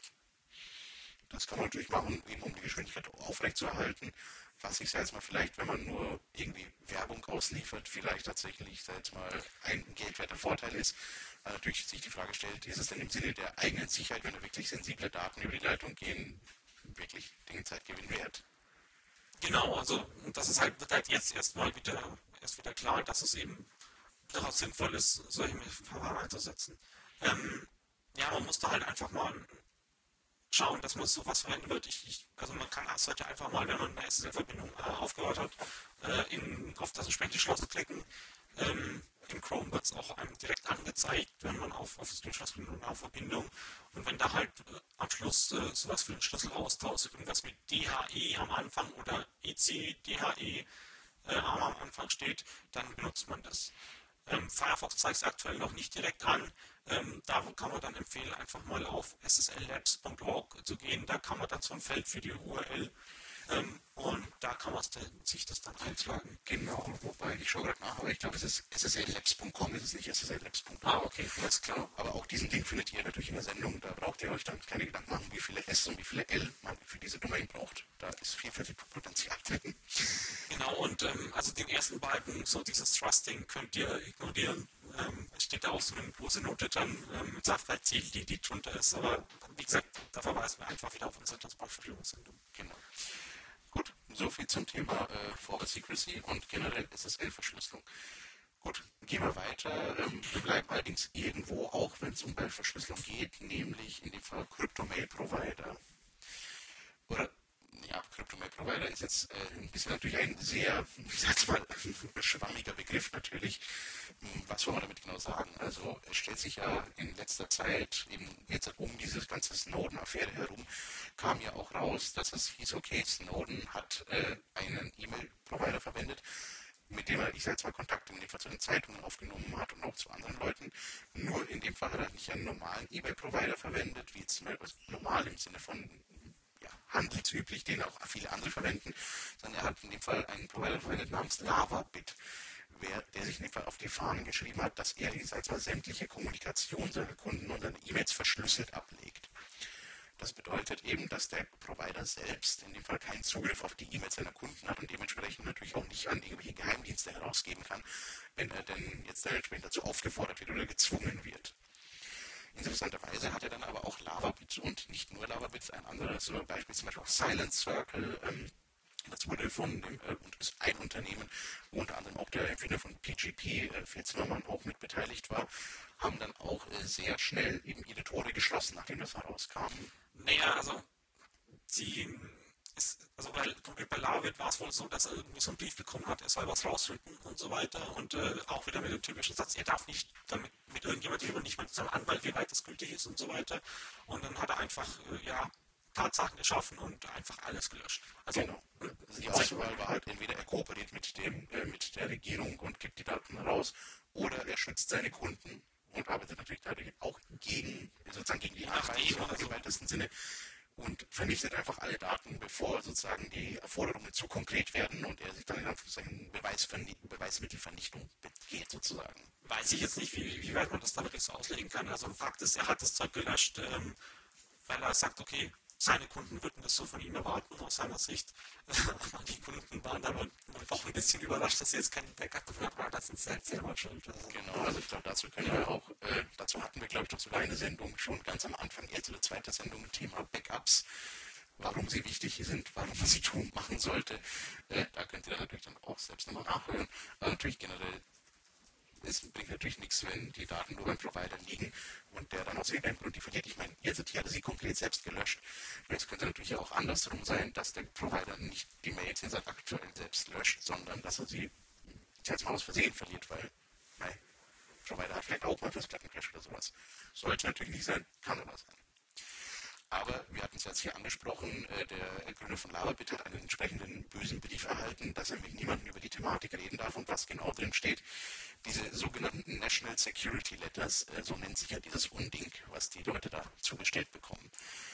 Das kann man natürlich machen, eben um die Geschwindigkeit aufrechtzuerhalten, was ich jetzt mal vielleicht, wenn man nur irgendwie Werbung ausliefert, vielleicht tatsächlich jetzt mal ein geldwerter Vorteil ist. Weil natürlich sich die Frage stellt, ist es denn im Sinne der eigenen Sicherheit, wenn da wirklich sensible Daten über die Leitung gehen, wirklich den Zeitgewinn wert? Genau, also das ist halt, wird halt jetzt erstmal wieder, erst wieder klar, dass es eben durchaus sinnvoll ist, solche Verfahren einzusetzen. Ähm, ja, man muss da halt einfach mal schauen, dass man sowas verwenden wird. Ich, ich, also man kann es heute einfach mal, wenn man eine S S L-Verbindung äh, aufgehört hat, äh, in, auf das entsprechende Schloss klicken. Ähm, Im Chrome wird es auch einem direkt angezeigt, wenn man auf, auf das Schloss klickt und auf Verbindung. Und wenn da halt äh, am Schluss äh, sowas für den Schlüsselaustausch, irgendwas mit D H E am Anfang oder E C D H E äh, am Anfang steht, dann benutzt man das. Ähm, Firefox zeigt es aktuell noch nicht direkt an. Ähm, da kann man dann empfehlen, einfach mal auf s s l labs punkt org zu gehen. Da kann man dann so ein Feld für die U R L ähm, und da kann man sich das dann eintragen. Genau, wobei ich schaue gerade nach, aber ich glaube, es ist s s l labs punkt com, es ist nicht s s l labs punkt Ah, org. okay, alles klar. Aber auch diesen Link findet ihr natürlich in der Sendung. Da braucht ihr euch dann keine Gedanken machen, wie viele S und wie viele L man für diese Domain braucht. Da ist viel, viel Potenzial drin. Genau, und ähm, also den ersten Balken, so dieses Trusting, könnt ihr ignorieren. Ähm, es steht da auch so eine große Note dran, ähm, mit Sachverhalt-Ziel, die, die drunter ist. Aber wie gesagt, da verweisen wir einfach wieder auf unsere Transportverfügungssendung. Genau. Gut, soviel zum Thema äh, Forward Secrecy und generell S S L-Verschlüsselung. Gut, gehen wir weiter. Ähm, wir bleiben allerdings irgendwo, auch wenn es um Verschlüsselung geht, nämlich in dem Fall Crypto-Mail-Provider. Oder, ja, Crypto-Mail-Provider ist jetzt äh, ein bisschen natürlich ein sehr, ich sag's mal, schwammiger Begriff natürlich. Was soll man damit genau sagen? Also es stellt sich ja in letzter Zeit, eben jetzt um diese ganze Snowden-Affäre herum, kam ja auch raus, dass es hieß, okay, Snowden hat äh, einen E-Mail-Provider verwendet, mit dem er, ich sag jetzt mal, Kontakt in dem Fall zu den Zeitungen aufgenommen hat und auch zu anderen Leuten. Nur in dem Fall hat er nicht einen normalen E-Mail-Provider verwendet, wie jetzt zum Beispiel normal im Sinne von ja, handelsüblich, den auch viele andere verwenden, sondern er hat in dem Fall einen Provider verwendet namens LavaBit, wer, der sich in dem Fall auf die Fahnen geschrieben hat, dass er, ich sag jetzt mal, sämtliche Kommunikation seiner Kunden und seine E-Mails verschlüsselt ablegt. Das bedeutet eben, dass der Provider selbst in dem Fall keinen Zugriff auf die E-Mails seiner Kunden hat und dementsprechend natürlich auch nicht an irgendwelche Geheimdienste herausgeben kann, wenn er denn jetzt entsprechend dazu aufgefordert wird oder gezwungen wird. Interessanterweise hat er dann aber auch LavaBit und nicht nur LavaBit, ein anderes Beispiel, zum Beispiel auch Silent Circle. Ähm, das wurde von dem, äh, und ist ein Unternehmen, wo unter anderem auch der Erfinder von P G P, äh, Phil Zimmermann, auch mit beteiligt war, haben dann auch äh, sehr schnell eben ihre Tore geschlossen, nachdem das herauskam. Naja, also die ist, also bei, bei LavaBit war es wohl so, dass er irgendwie so einen Brief bekommen hat, er soll was rausrücken und so weiter und äh, auch wieder mit dem typischen Satz, er darf nicht damit mit irgendjemandem über nicht mit seinem Anwalt, wie weit das gültig ist und so weiter. Und dann hat er einfach, äh, ja, Tatsachen geschaffen und einfach alles gelöscht. Also genau. Also die Auswahl war halt, entweder er kooperiert mit, dem, äh, mit der Regierung und gibt die Daten raus, oder er schützt seine Kunden und arbeitet natürlich dadurch auch gegen, sozusagen gegen die Anweisung im weitesten Sinne und vernichtet einfach alle Daten, bevor sozusagen die Forderungen zu konkret werden und er sich dann in Anführungszeichen Beweismittelvernichtung begeht sozusagen. Weiß ich jetzt nicht, wie, wie weit man das da wirklich so auslegen kann. Also Fakt ist, er hat das Zeug gelöscht, ähm, weil er sagt, okay, seine Kunden würden das so von ihm erwarten, aus seiner Sicht. Die Kunden waren dann doch ein bisschen überrascht, dass sie jetzt kein Backup gefunden haben, das sind sie halt selber schuld. Also genau, also ich glaube, dazu können wir auch, äh, dazu hatten wir, glaube ich, doch sogar eine Sendung schon ganz am Anfang, erste oder zweite Sendung, Thema Backups, warum sie wichtig sind, warum man sie tun machen sollte. Äh, da könnt ihr dann natürlich dann auch selbst nochmal nachhören. Aber natürlich generell, es bringt natürlich nichts, wenn die Daten nur beim Provider liegen und der dann aus irgendeinem Grund die verliert. Ich meine, jetzt hier hat er sie komplett selbst gelöscht. Es könnte natürlich auch andersrum sein, dass der Provider nicht die Mails in seinem aktuellen selbst löscht, sondern dass er sie jetzt mal aus Versehen verliert, weil, nein, der Provider hat vielleicht auch mal Festplattencrash oder sowas. Sollte natürlich nicht sein, kann aber sein. Aber wir hatten es jetzt hier angesprochen, äh, der Gründer von LavaBit hat einen entsprechenden bösen Brief erhalten, dass er mit niemandem über die Thematik reden darf und was genau drin steht. Diese sogenannten National Security Letters, äh, so nennt sich ja dieses Unding, was die Leute da zugestellt bekommen.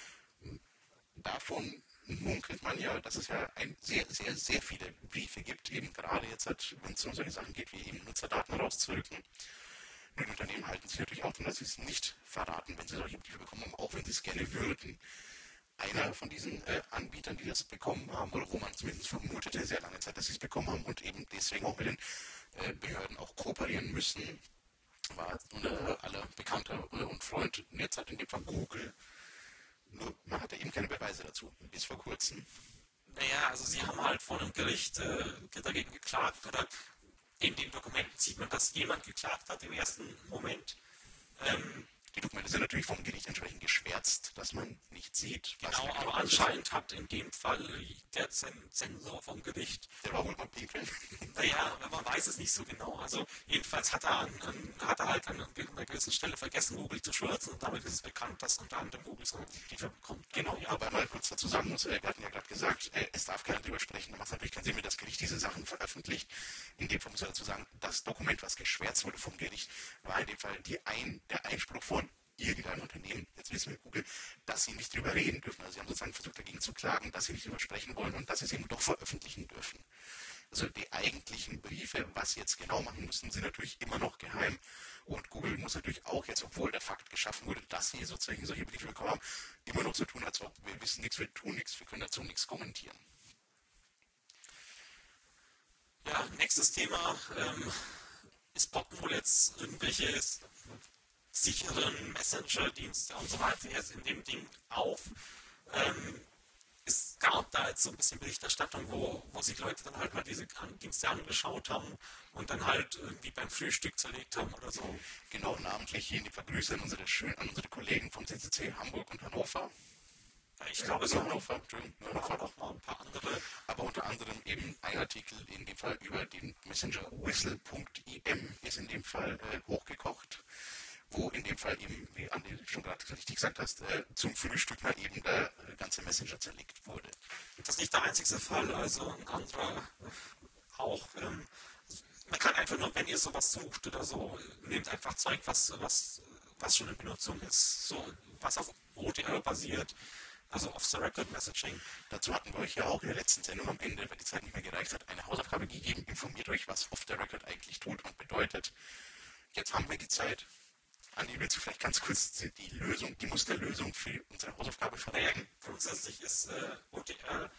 Davon munkelt man ja, dass es ja ein sehr, sehr, sehr viele Briefe gibt, eben gerade jetzt, wenn es um solche Sachen geht, wie eben Nutzerdaten rauszurücken. Und die Unternehmen halten sich natürlich auch daran, dass sie es nicht verraten, wenn sie solche Briefe bekommen haben, auch wenn sie es gerne würden. Einer von diesen äh, Anbietern, die das bekommen haben, oder wo man zumindest vermutete, sehr lange Zeit, dass sie es bekommen haben und eben deswegen auch mit den äh, Behörden auch kooperieren müssen, war unser aller Bekannter und Freund jetzt halt in dem Fall Google. Nur man hatte eben keine Beweise dazu, bis vor kurzem. Naja, also sie haben halt vor einem Gericht äh, dagegen geklagt oder in den Dokumenten sieht man, dass jemand geklagt hat im ersten Moment. Ähm, Die Dokumente sind natürlich vom Gericht entsprechend geschwärzt, dass man nicht sieht. Was genau, aber anscheinend hat in dem Fall der Zensor vom Gericht. Der war wohl mal pinkeln. Naja, man weiß es nicht so genau. Also jedenfalls hat er, an, an, hat er halt an einer gewissen Stelle vergessen, Google zu schwärzen und damit ist es bekannt, dass unter anderem Google so Briefe bekommt. Genau, ja, aber mal kurz dazu sagen muss, wir hatten ja gerade gesagt, es darf keiner drüber sprechen, da macht es natürlich keinen Sinn, wenn das Gericht diese Sachen veröffentlicht. In dem Fall muss man dazu sagen, das Dokument, was geschwärzt wurde vom Gericht, war in dem Fall die ein, der Einspruch von irgendeinem Unternehmen, jetzt wissen wir Google, dass sie nicht drüber reden dürfen. Also sie haben sozusagen versucht dagegen zu klagen, dass sie nicht drüber sprechen wollen und dass sie es eben doch veröffentlichen dürfen. Also die eigentlichen Briefe, was sie jetzt genau machen müssen, sind natürlich immer noch geheim. Und Google muss natürlich auch jetzt, obwohl der Fakt geschaffen wurde, dass sie sozusagen solche Briefe bekommen haben, immer noch so tun, als ob wir wissen nichts, wir tun nichts, wir können dazu nichts kommentieren. Ja, nächstes Thema. Ähm, es poppen wohl jetzt irgendwelche sicheren Messenger-Dienste und so weiter jetzt in dem Ding auf. Ähm, es gab da jetzt so ein bisschen Berichterstattung, wo, wo sich Leute dann halt mal diese Dienste angeschaut haben und dann halt irgendwie beim Frühstück zerlegt haben oder so. Genau, namentlich hier in die Vergrüße an unsere, an unsere Kollegen vom C C C Hamburg und Hannover. Ja, ich glaube, so Hannover, Entschuldigung, Hannover noch mal ein paar andere. Aber unter anderem eben ein Artikel in dem Fall über den Messenger whistle punkt i m ist in dem Fall äh, hochgekocht, wo in dem Fall eben, wie Andi schon gerade richtig gesagt hast, äh, zum Frühstück mal eben der äh, ganze Messenger zerlegt wurde. Das ist nicht der einzige Fall, also ein anderer äh, auch. Ähm, man kann einfach nur, wenn ihr sowas sucht oder so, nehmt einfach Zeug, was, was, was schon in Benutzung ist, so was auf O T R basiert. Also Off-the-Record-Messaging. Dazu hatten wir euch ja auch in der letzten Sendung am Ende, weil die Zeit nicht mehr gereicht hat, eine Hausaufgabe gegeben. Informiert euch, was Off-the-Record eigentlich tut und bedeutet. Jetzt haben wir die Zeit. Andi, willst du vielleicht ganz kurz die Lösung, die Musterlösung für unsere Hausaufgabe verraten? Naja, grundsätzlich ist äh, O T R,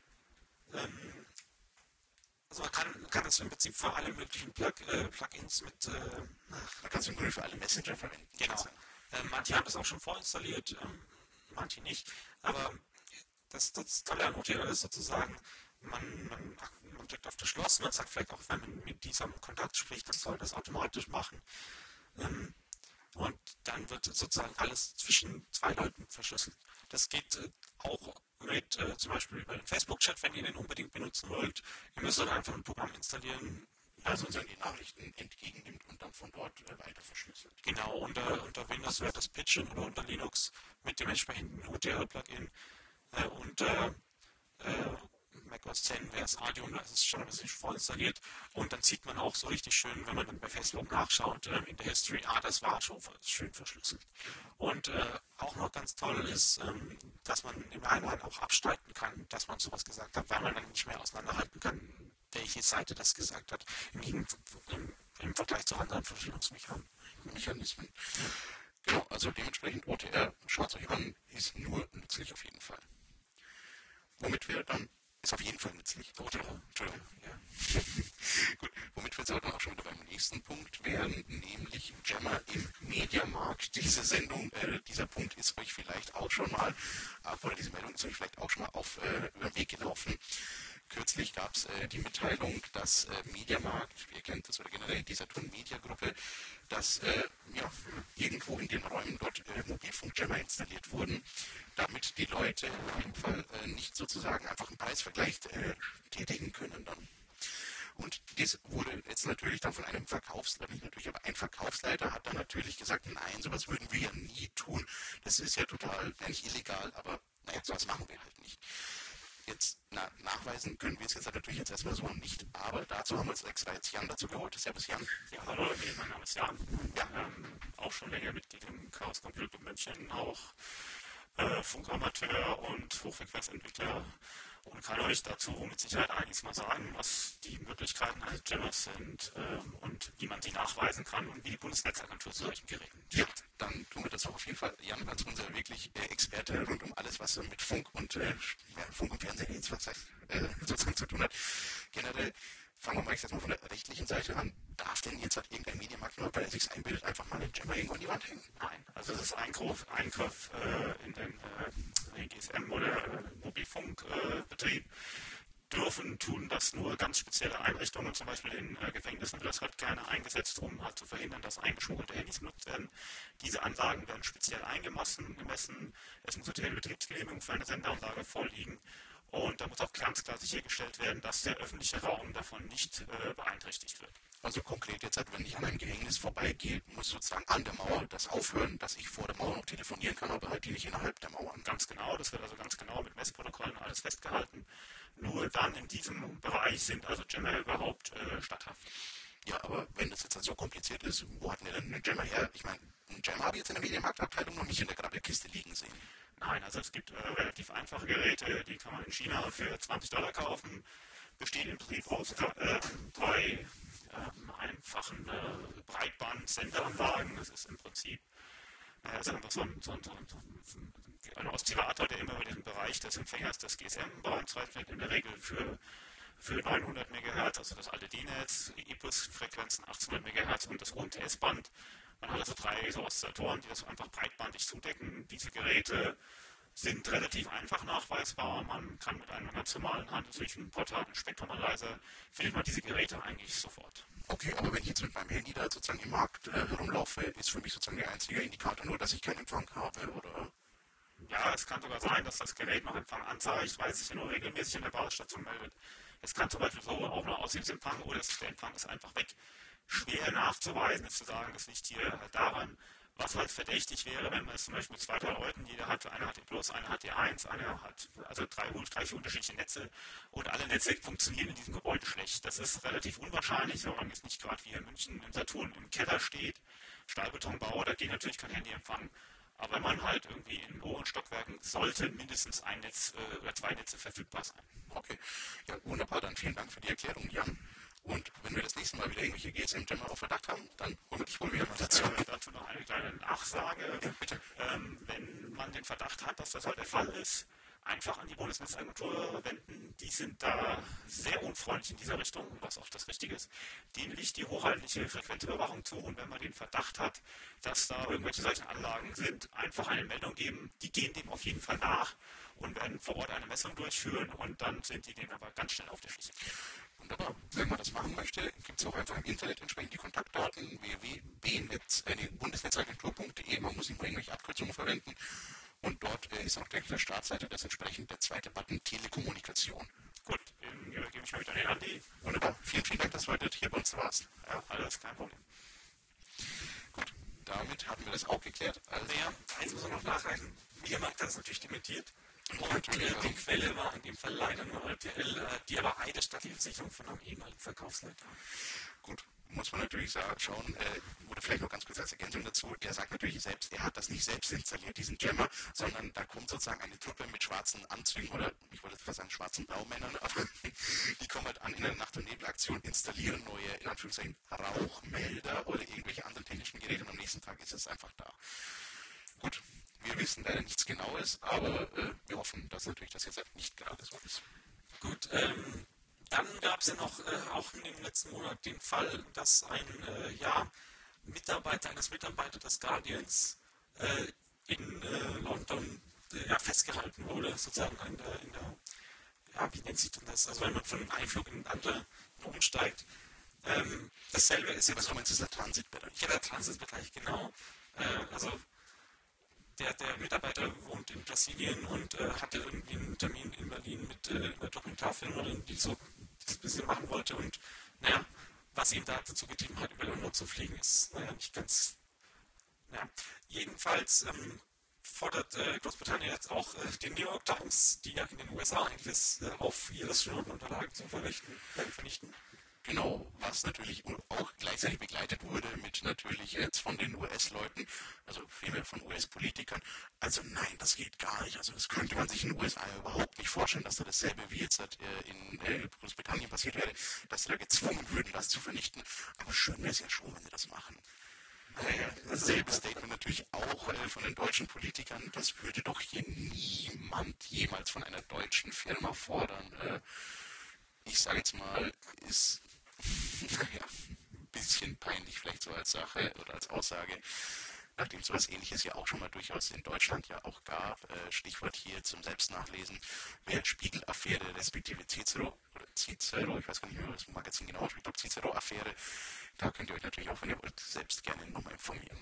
ähm, also man kann, man kann das im Prinzip für alle möglichen Plug, äh, Plugins mit... Äh, man kann es im Grunde für alle Messenger verwenden. Genau. Äh, manche haben das auch schon vorinstalliert, ähm, manche nicht. Aber das, das Tolle an O T R ist sozusagen, man, man, man drückt auf das Schloss, man sagt vielleicht auch, wenn man mit diesem Kontakt spricht, dann soll das automatisch machen. Ähm, und dann wird sozusagen alles zwischen zwei Leuten verschlüsselt. Das geht äh, auch mit äh, zum Beispiel über den Facebook-Chat, wenn ihr den unbedingt benutzen wollt. Ihr müsst dann einfach ein Programm installieren, also sozusagen die Nachrichten entgegennimmt und dann von dort äh, weiter verschlüsselt. Genau, unter, unter Windows wäre das Pidgin oder unter Linux mit dem entsprechenden O T R-Plugin. Äh, unter äh, macOS zehn wäre es Ardium, da ist es schon ein bisschen vorinstalliert. Und dann sieht man auch so richtig schön, wenn man dann bei Facebook nachschaut, äh, in der History, ah, das war schon schön verschlüsselt. Und äh, auch noch ganz toll ist, ähm, dass man im Nachhinein auch abstreiten kann, dass man sowas gesagt hat, weil man dann nicht mehr auseinanderhalten kann, welche Seite das gesagt hat, im, im, im Vergleich zu anderen Verschlüsselungsmechanismen. Genau, also dementsprechend O T R, schaut es euch an, ist nur nützlich auf jeden Fall. Womit wir dann, ist auf jeden Fall nützlich. O T R, Entschuldigung. Ja. Gut, womit wir jetzt dann auch schon wieder beim nächsten Punkt wären, nämlich Jammer im Mediamarkt. Diese Sendung, äh, dieser Punkt ist euch vielleicht auch schon mal, oder diese Meldung ist euch vielleicht auch schon mal auf, äh, über den Weg gelaufen. Kürzlich gab es äh, die Mitteilung, dass äh, Mediamarkt, ihr kennt das, oder generell die Saturn Media Gruppe, dass äh, ja, irgendwo in den Räumen dort äh, Mobilfunkjammer installiert wurden, damit die Leute in dem Fall äh, nicht sozusagen einfach einen Preisvergleich äh, tätigen können dann. Und das wurde jetzt natürlich dann von einem Verkaufsleiter, nicht natürlich, aber ein Verkaufsleiter hat dann natürlich gesagt, nein, sowas würden wir ja nie tun. Das ist ja total, ja nicht illegal, aber naja, sowas machen wir halt nicht. Jetzt na, nachweisen können wir es jetzt natürlich jetzt erstmal so nicht, aber dazu haben wir uns extra jetzt Jan dazu geholt. Servus Jan. Ja, hallo, mein Name ist Jan. Ja. Ähm, auch schon länger Mitglied im Chaos Computer München, auch äh, Funkamateur und Hochfrequenzentwickler und kann euch dazu mit Sicherheit einiges mal sagen, was die Möglichkeiten eines Jammers sind ähm, und wie man sie nachweisen kann und wie die Bundesnetzagentur zu solchen Geräten steht. Ja, dann tun wir das auch auf jeden Fall. Jan als unser wirklich äh, Experte rund um alles, was mit Funk und äh, ja, Funk und Fernsehen jetzt was heißt, äh, sozusagen zu tun hat. Generell fangen wir mal jetzt mal von der rechtlichen Seite an. Darf denn jetzt halt irgendein Medienmarkt nur, weil er sich einbildet, einfach mal einen Jammer irgendwo an die Wand hängen? Nein, also das ist Eingriff, Eingriff äh, in den äh, den G S M- oder Mobilfunkbetrieb, dürfen, tun das nur ganz spezielle Einrichtungen, zum Beispiel in äh, Gefängnissen wird das halt gerne eingesetzt, um halt zu verhindern, dass eingeschmuggelte Handys benutzt werden. Diese Anlagen werden speziell eingemessen, gemessen. Es muss natürlich eine Betriebsgenehmigung für eine Sendeanlage vorliegen. Und da muss auch ganz klar sichergestellt werden, dass der öffentliche Raum davon nicht äh, beeinträchtigt wird. Also konkret jetzt, halt, wenn ich an einem Gefängnis vorbeigehe, muss sozusagen an der Mauer das aufhören, dass ich vor der Mauer noch telefonieren kann, aber halt die nicht innerhalb der Mauern. Ganz genau, das wird also ganz genau mit Messprotokollen alles festgehalten. Nur dann in diesem Bereich sind also Jammer überhaupt äh, statthaft. Ja, aber wenn das jetzt halt so kompliziert ist, wo hatten wir denn einen Jammer her? Ich meine, einen Jammer habe ich jetzt in der Medienmarktabteilung noch nicht in der Grabbelkiste liegen sehen. Nein, also es gibt äh, relativ einfache Geräte, die kann man in China für zwanzig Dollar kaufen, bestehen im Prinzip aus äh, drei äh, einfachen äh, Breitband-Sendeanlagen. Das ist im Prinzip äh, ist einfach so ein, so ein, so ein, so ein Oszillator, der immer über den Bereich des Empfängers des G S M-Bands wird, in der Regel für, für neunhundert Megahertz, also das alte D-Netz, E-Plus-Frequenzen achtzehnhundert Megahertz und das U M T S-Band. Man hat also drei so Oszillatoren, die das einfach breitbandig zudecken. Diese Geräte sind relativ einfach nachweisbar. Man kann mit einem ganz normalen handelsüblichen portablen Spektrumanalyzer findet man diese Geräte eigentlich sofort. Okay, aber wenn ich jetzt mit meinem Handy da sozusagen im Markt äh, herumlaufe, ist für mich sozusagen der einzige Indikator nur, dass ich keinen Empfang habe, oder? Ja, es kann sogar sein, dass das Gerät noch Empfang anzeigt, weil es sich ja nur regelmäßig in der Basisstation meldet. Es kann zum Beispiel so auch noch Aushilfsempfang oder der Empfang ist einfach weg. Schwer nachzuweisen ist zu sagen, das liegt hier halt daran, was halt verdächtig wäre, wenn man es zum Beispiel mit zwei, drei Leuten, jeder hat, einer hat E plus, einer hat E eins, einer hat, also drei, drei, vier unterschiedliche Netze und alle Netze funktionieren in diesem Gebäude schlecht. Das ist relativ unwahrscheinlich, solange es nicht gerade wie in München im Saturn im Keller steht, Stahlbetonbau, da geht natürlich kein Handyempfang. Aber wenn man halt irgendwie in oberen Stockwerken sollte mindestens ein Netz äh, oder zwei Netze verfügbar sein. Okay, ja wunderbar, dann vielen Dank für die Erklärung, Jan. Und wenn wir das nächste Mal wieder irgendwelche G S M-Jammer auf Verdacht haben, dann holen wir dich wohl wieder mal dazu. Äh, dazu noch eine kleine Nachsage. Ja, bitte. Ähm, wenn man den Verdacht hat, dass das halt der Fall ist, einfach an die Bundesnetzagentur wenden. Die sind da sehr unfreundlich in dieser Richtung, was auch das Richtige ist. Denen liegt die hochheitliche Frequenzüberwachung zu und wenn man den Verdacht hat, dass da irgendwelche solchen Anlagen sind, einfach eine Meldung geben. Die gehen dem auf jeden Fall nach und werden vor Ort eine Messung durchführen und dann sind die dem aber ganz schnell auf der Schliche. Wunderbar. Wenn man das machen möchte, gibt es auch einfach im Internet entsprechend die Kontaktdaten w w w punkt bundesnetzagentur punkt de. Man muss nicht mal irgendwelche Abkürzungen verwenden. Und dort äh, ist auch direkt auf der Startseite das entsprechend der zweite Button Telekommunikation. Gut, dann übergebe ich mal wieder an den Andi. Wunderbar. Vielen, vielen Dank, dass du heute hier bei uns warst. Ja, alles kein Problem. Gut, damit haben wir das auch geklärt. Also, Ja, eins muss man noch nachreichen. Mediamarkt hat das natürlich dementiert. Und natürlich, äh, ja. die Quelle war in dem Fall leider nur R T L, äh, die aber eine staatliche Versicherung von einem ehemaligen Verkaufsleiter. Gut, muss man natürlich sagen, schauen, äh, oder vielleicht noch ganz kurz als Ergänzung dazu, der sagt natürlich selbst, er hat das nicht selbst installiert, diesen Jammer, sondern da kommt sozusagen eine Truppe mit schwarzen Anzügen oder ich wollte fast sagen schwarzen Blaumännern, aber die kommen halt an in einer Nacht- und Nebelaktion, installieren neue, in Anführungszeichen, Rauchmelder oder irgendwelche anderen technischen Geräte und am nächsten Tag ist es einfach da. Gut, wir wissen leider nichts Genaues, aber äh, wir hoffen, dass natürlich das jetzt nicht gerade so ist. Gut, ähm, dann gab es ja noch äh, auch in dem letzten Monat den Fall, dass ein äh, ja, Mitarbeiter eines Mitarbeiters des Guardians äh, in äh, London äh, ja, festgehalten wurde, sozusagen in der, in der, ja, wie nennt sich denn das? Also wenn man von einem Einflug in einen anderen umsteigt. Ähm, dasselbe ist jetzt. Was du meinst, ist der Transitbereich? Ja, der Transitbereich, genau. Äh, also Der, der Mitarbeiter wohnt in Brasilien und äh, hatte irgendwie einen Termin in Berlin mit äh, einer Dokumentarfilmerin, die so das bisschen machen wollte. Und naja, was ihm da dazu getrieben hat, über London zu fliegen, ist naja nicht ganz. Naja. Jedenfalls ähm, fordert äh, Großbritannien jetzt auch äh, den New York Times, die ja in den U S A eigentlich ist, äh, auf, ihre Schnurrenunterlagen zu vernichten. Äh, vernichten. Genau, was natürlich auch gleichzeitig begleitet wurde mit natürlich jetzt von den U S-Leuten, also vielmehr von U S-Politikern. Also nein, das geht gar nicht. Also das könnte man sich in den U S A überhaupt nicht vorstellen, dass da dasselbe wie jetzt in äh, Großbritannien passiert wäre, dass sie da gezwungen würden, das zu vernichten. Aber schön wäre es ja schon, wenn sie das machen. Naja, dasselbe Statement natürlich auch äh, von den deutschen Politikern. Das würde doch hier niemand jemals von einer deutschen Firma fordern. Äh, ich sage jetzt mal, ist naja, ein bisschen peinlich vielleicht so als Sache oder als Aussage. nachdem es sowas Ähnliches ja auch schon mal durchaus in Deutschland ja auch gab. Äh, Stichwort hier zum Selbstnachlesen, wer Spiegel-Affäre respektive Cicero, oder Cicero, ich weiß gar nicht mehr, was das Magazin genau ist, ich glaube Cicero-Affäre, da könnt ihr euch natürlich auch, wenn ihr wollt, selbst gerne nochmal informieren.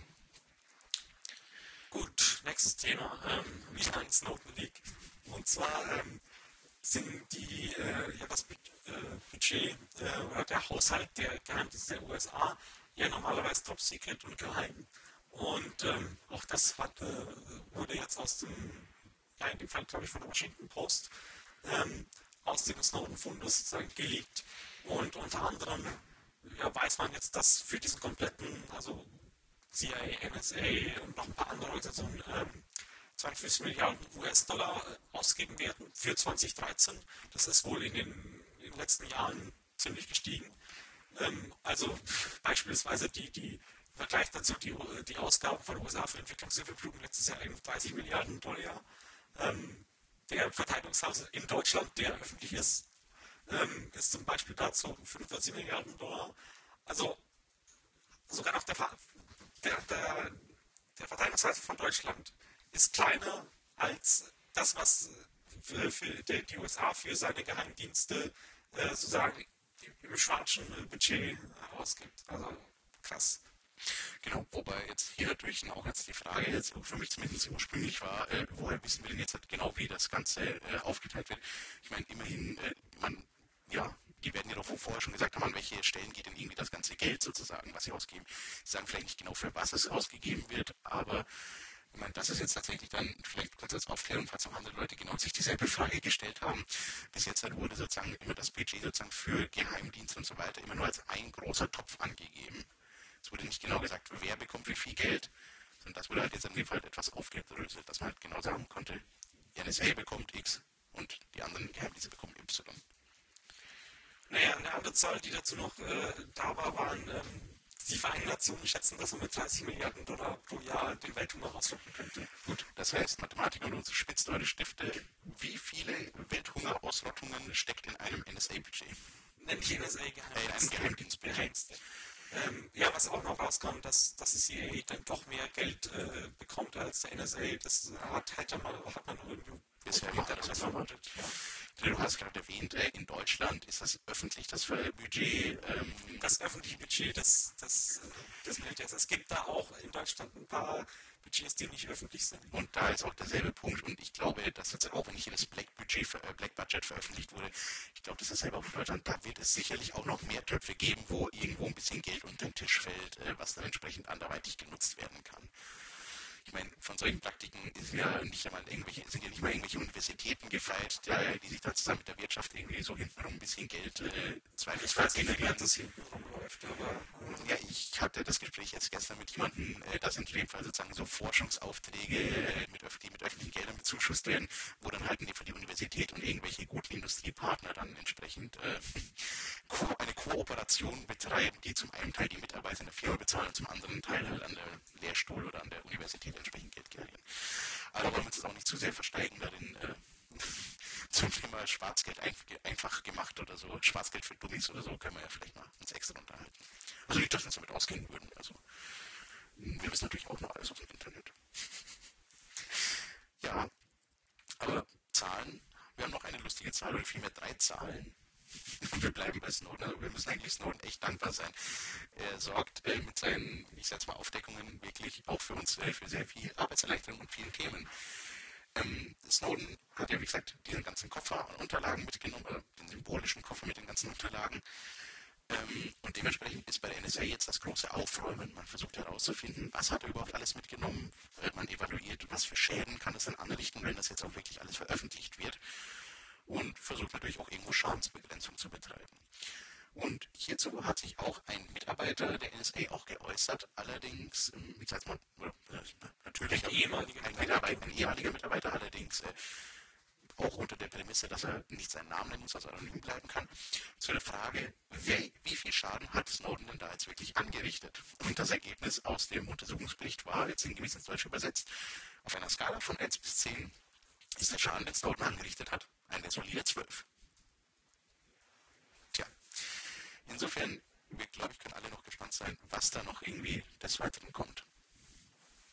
Gut, nächstes Thema, ähm, wie lange Snowden liegt. Und zwar ähm, sind die, äh, ja, das äh, Budget äh, oder der Haushalt der Geheimdienste der U S A ja normalerweise top secret und geheim. Und ähm, auch das hat, äh, wurde jetzt aus dem, ja in dem Fall glaube ich von der Washington Post, ähm, aus dem Snowden-Fundus sozusagen geleakt. Und unter anderem ja, weiß man jetzt, dass für diesen kompletten, also C I A, N S A und noch ein paar andere Organisationen ähm, zweiundfünfzig Milliarden U S-Dollar ausgeben werden für zwanzig dreizehn. Das ist wohl in den, in den letzten Jahren ziemlich gestiegen. Ähm, also beispielsweise die, die im Vergleich dazu die, die Ausgaben von den U S A für Entwicklungshilfe betrugen letztes Jahr dreißig Milliarden Dollar. Ähm, der Verteidigungshaushalt in Deutschland, der öffentlich ist, ähm, ist zum Beispiel dazu fünfundvierzig Milliarden Dollar. Also sogar noch der, der, der, der Verteidigungshaushalt von Deutschland ist kleiner als das, was für, für die, die U S A für seine Geheimdienste äh, sozusagen im schwarzen Budget ausgibt. Also krass. Genau, wobei jetzt hier natürlich auch jetzt die Frage jetzt für mich zumindest ursprünglich war, äh, woher wissen wir denn jetzt halt genau, wie das Ganze äh, aufgeteilt wird. Ich meine, immerhin, äh, man, ja, die werden ja doch vorher schon gesagt haben, an welche Stellen geht denn irgendwie das ganze Geld sozusagen, was sie ausgeben. Sie sagen vielleicht nicht genau, für was es ausgegeben wird, aber ich meine, das ist jetzt tatsächlich dann, vielleicht kurz als Aufklärung, falls auch andere Leute genau sich dieselbe Frage gestellt haben. Bis jetzt halt wurde sozusagen immer das Budget sozusagen für Geheimdienste und so weiter immer nur als ein großer Topf angegeben. Es wurde nicht genau gesagt, wer bekommt wie viel Geld, sondern das wurde halt jetzt in dem Fall etwas aufgedröselt, dass man halt genau sagen konnte, N S A bekommt X und die anderen Geheimdienste bekommen Y. Naja, eine andere Zahl, die dazu noch äh, da war, waren ähm, die Vereinten Nationen schätzen, dass man mit dreißig Milliarden Dollar pro Jahr den Welthunger ausrotten könnte. Gut, das heißt, Mathematiker und unsere spitzt eure Stifte, wie viele Welthungerausrottungen steckt in einem N S A-Budget? Nenn ich N S A-Geheimdienst. Äh, ein Geheimdienstbudget. Ähm, ja, was auch noch rauskam, dass, dass die C I A dann doch mehr Geld äh, bekommt als der N S A, das hat, hätte man, hat man irgendwie bisher immer alles vermutet. Ja. Du hast gerade erwähnt, äh, in Deutschland ist das öffentlich das Budget. Ähm, das öffentliche Budget des, des, des Militärs. Es gibt da auch in Deutschland ein paar Budgets, die nicht öffentlich sind. Und da ist auch derselbe Punkt. Und ich glaube, dass jetzt auch, wenn hier das Black Budget, für, äh, Black Budget veröffentlicht wurde, ich glaube, das ist selber auch in Deutschland, da wird es sicherlich auch noch mehr Töpfe geben, wo irgendwo ein bisschen Geld unter den Tisch fällt, äh, was dann entsprechend anderweitig genutzt werden kann. Ich meine, von solchen Praktiken ist ja nicht einmal irgendwelche, sind ja nicht mal irgendwelche Universitäten gefeit, die, die sich da zusammen mit der Wirtschaft irgendwie so hintenrum ein bisschen Geld äh, zweifelsfalls generieren. Das hintenrum läuft, aber ja, ich hatte das Gespräch jetzt gestern mit jemandem, äh, dass in dem Fall sozusagen so Forschungsaufträge äh, mit, öf- die mit öffentlichen Geldern bezuschusst werden, wo dann halt in dem Fall die Universität und irgendwelche guten Industriepartner dann entsprechend äh, ko- eine Kooperation betreiben, die zum einen Teil die Mitarbeiter in der Firma bezahlen und zum anderen Teil halt an der Lehrstuhl oder an der Universität entsprechend Geld generieren. Aber wollen wir uns jetzt auch nicht zu sehr versteigen darin, äh, zum Thema Schwarzgeld einfach gemacht oder so, Schwarzgeld für Dummies oder so, können wir ja vielleicht mal uns extra unterhalten. Also nicht, dass wir uns damit auskennen würden, also wir wissen natürlich auch noch alles aus dem Internet. Ja, aber Zahlen, wir haben noch eine lustige Zahl, oder vielmehr drei Zahlen. Wir bleiben bei Snowden, also wir müssen eigentlich Snowden echt dankbar sein. Er sorgt äh, mit seinen, ich sag's mal, Aufdeckungen wirklich auch für uns, äh, für sehr viel Arbeitserleichterung und vielen Themen. Ähm, Snowden hat ja, wie gesagt, diesen ganzen Koffer an Unterlagen mitgenommen, oder den symbolischen Koffer mit den ganzen Unterlagen. Ähm, und dementsprechend ist bei der N S A jetzt das große Aufräumen. Man versucht herauszufinden, was hat er überhaupt alles mitgenommen. Äh, man evaluiert, was für Schäden kann es dann anrichten, wenn das jetzt auch wirklich alles veröffentlicht wird. Und versucht natürlich auch irgendwo Schadensbegrenzung zu betreiben. Und hierzu hat sich auch ein Mitarbeiter der N S A auch geäußert, allerdings, wie gesagt, man, natürlich ein ehemaliger ein, Mitarbeiter, ein ehemaliger Mitarbeiter, allerdings äh, auch unter der Prämisse, dass er nicht seinen Namen nennen muss, also anonym bleiben kann, zu der Frage, wie, wie viel Schaden hat Snowden denn da jetzt wirklich angerichtet? Und das Ergebnis aus dem Untersuchungsbericht war, jetzt sinngemäß ins Deutsche übersetzt, auf einer Skala von eins bis zehn ist der Schaden, den Snowden angerichtet hat, eine solide zwölf. Tja, insofern, wir glaube ich können alle noch gespannt sein, was da noch irgendwie des Weiteren kommt.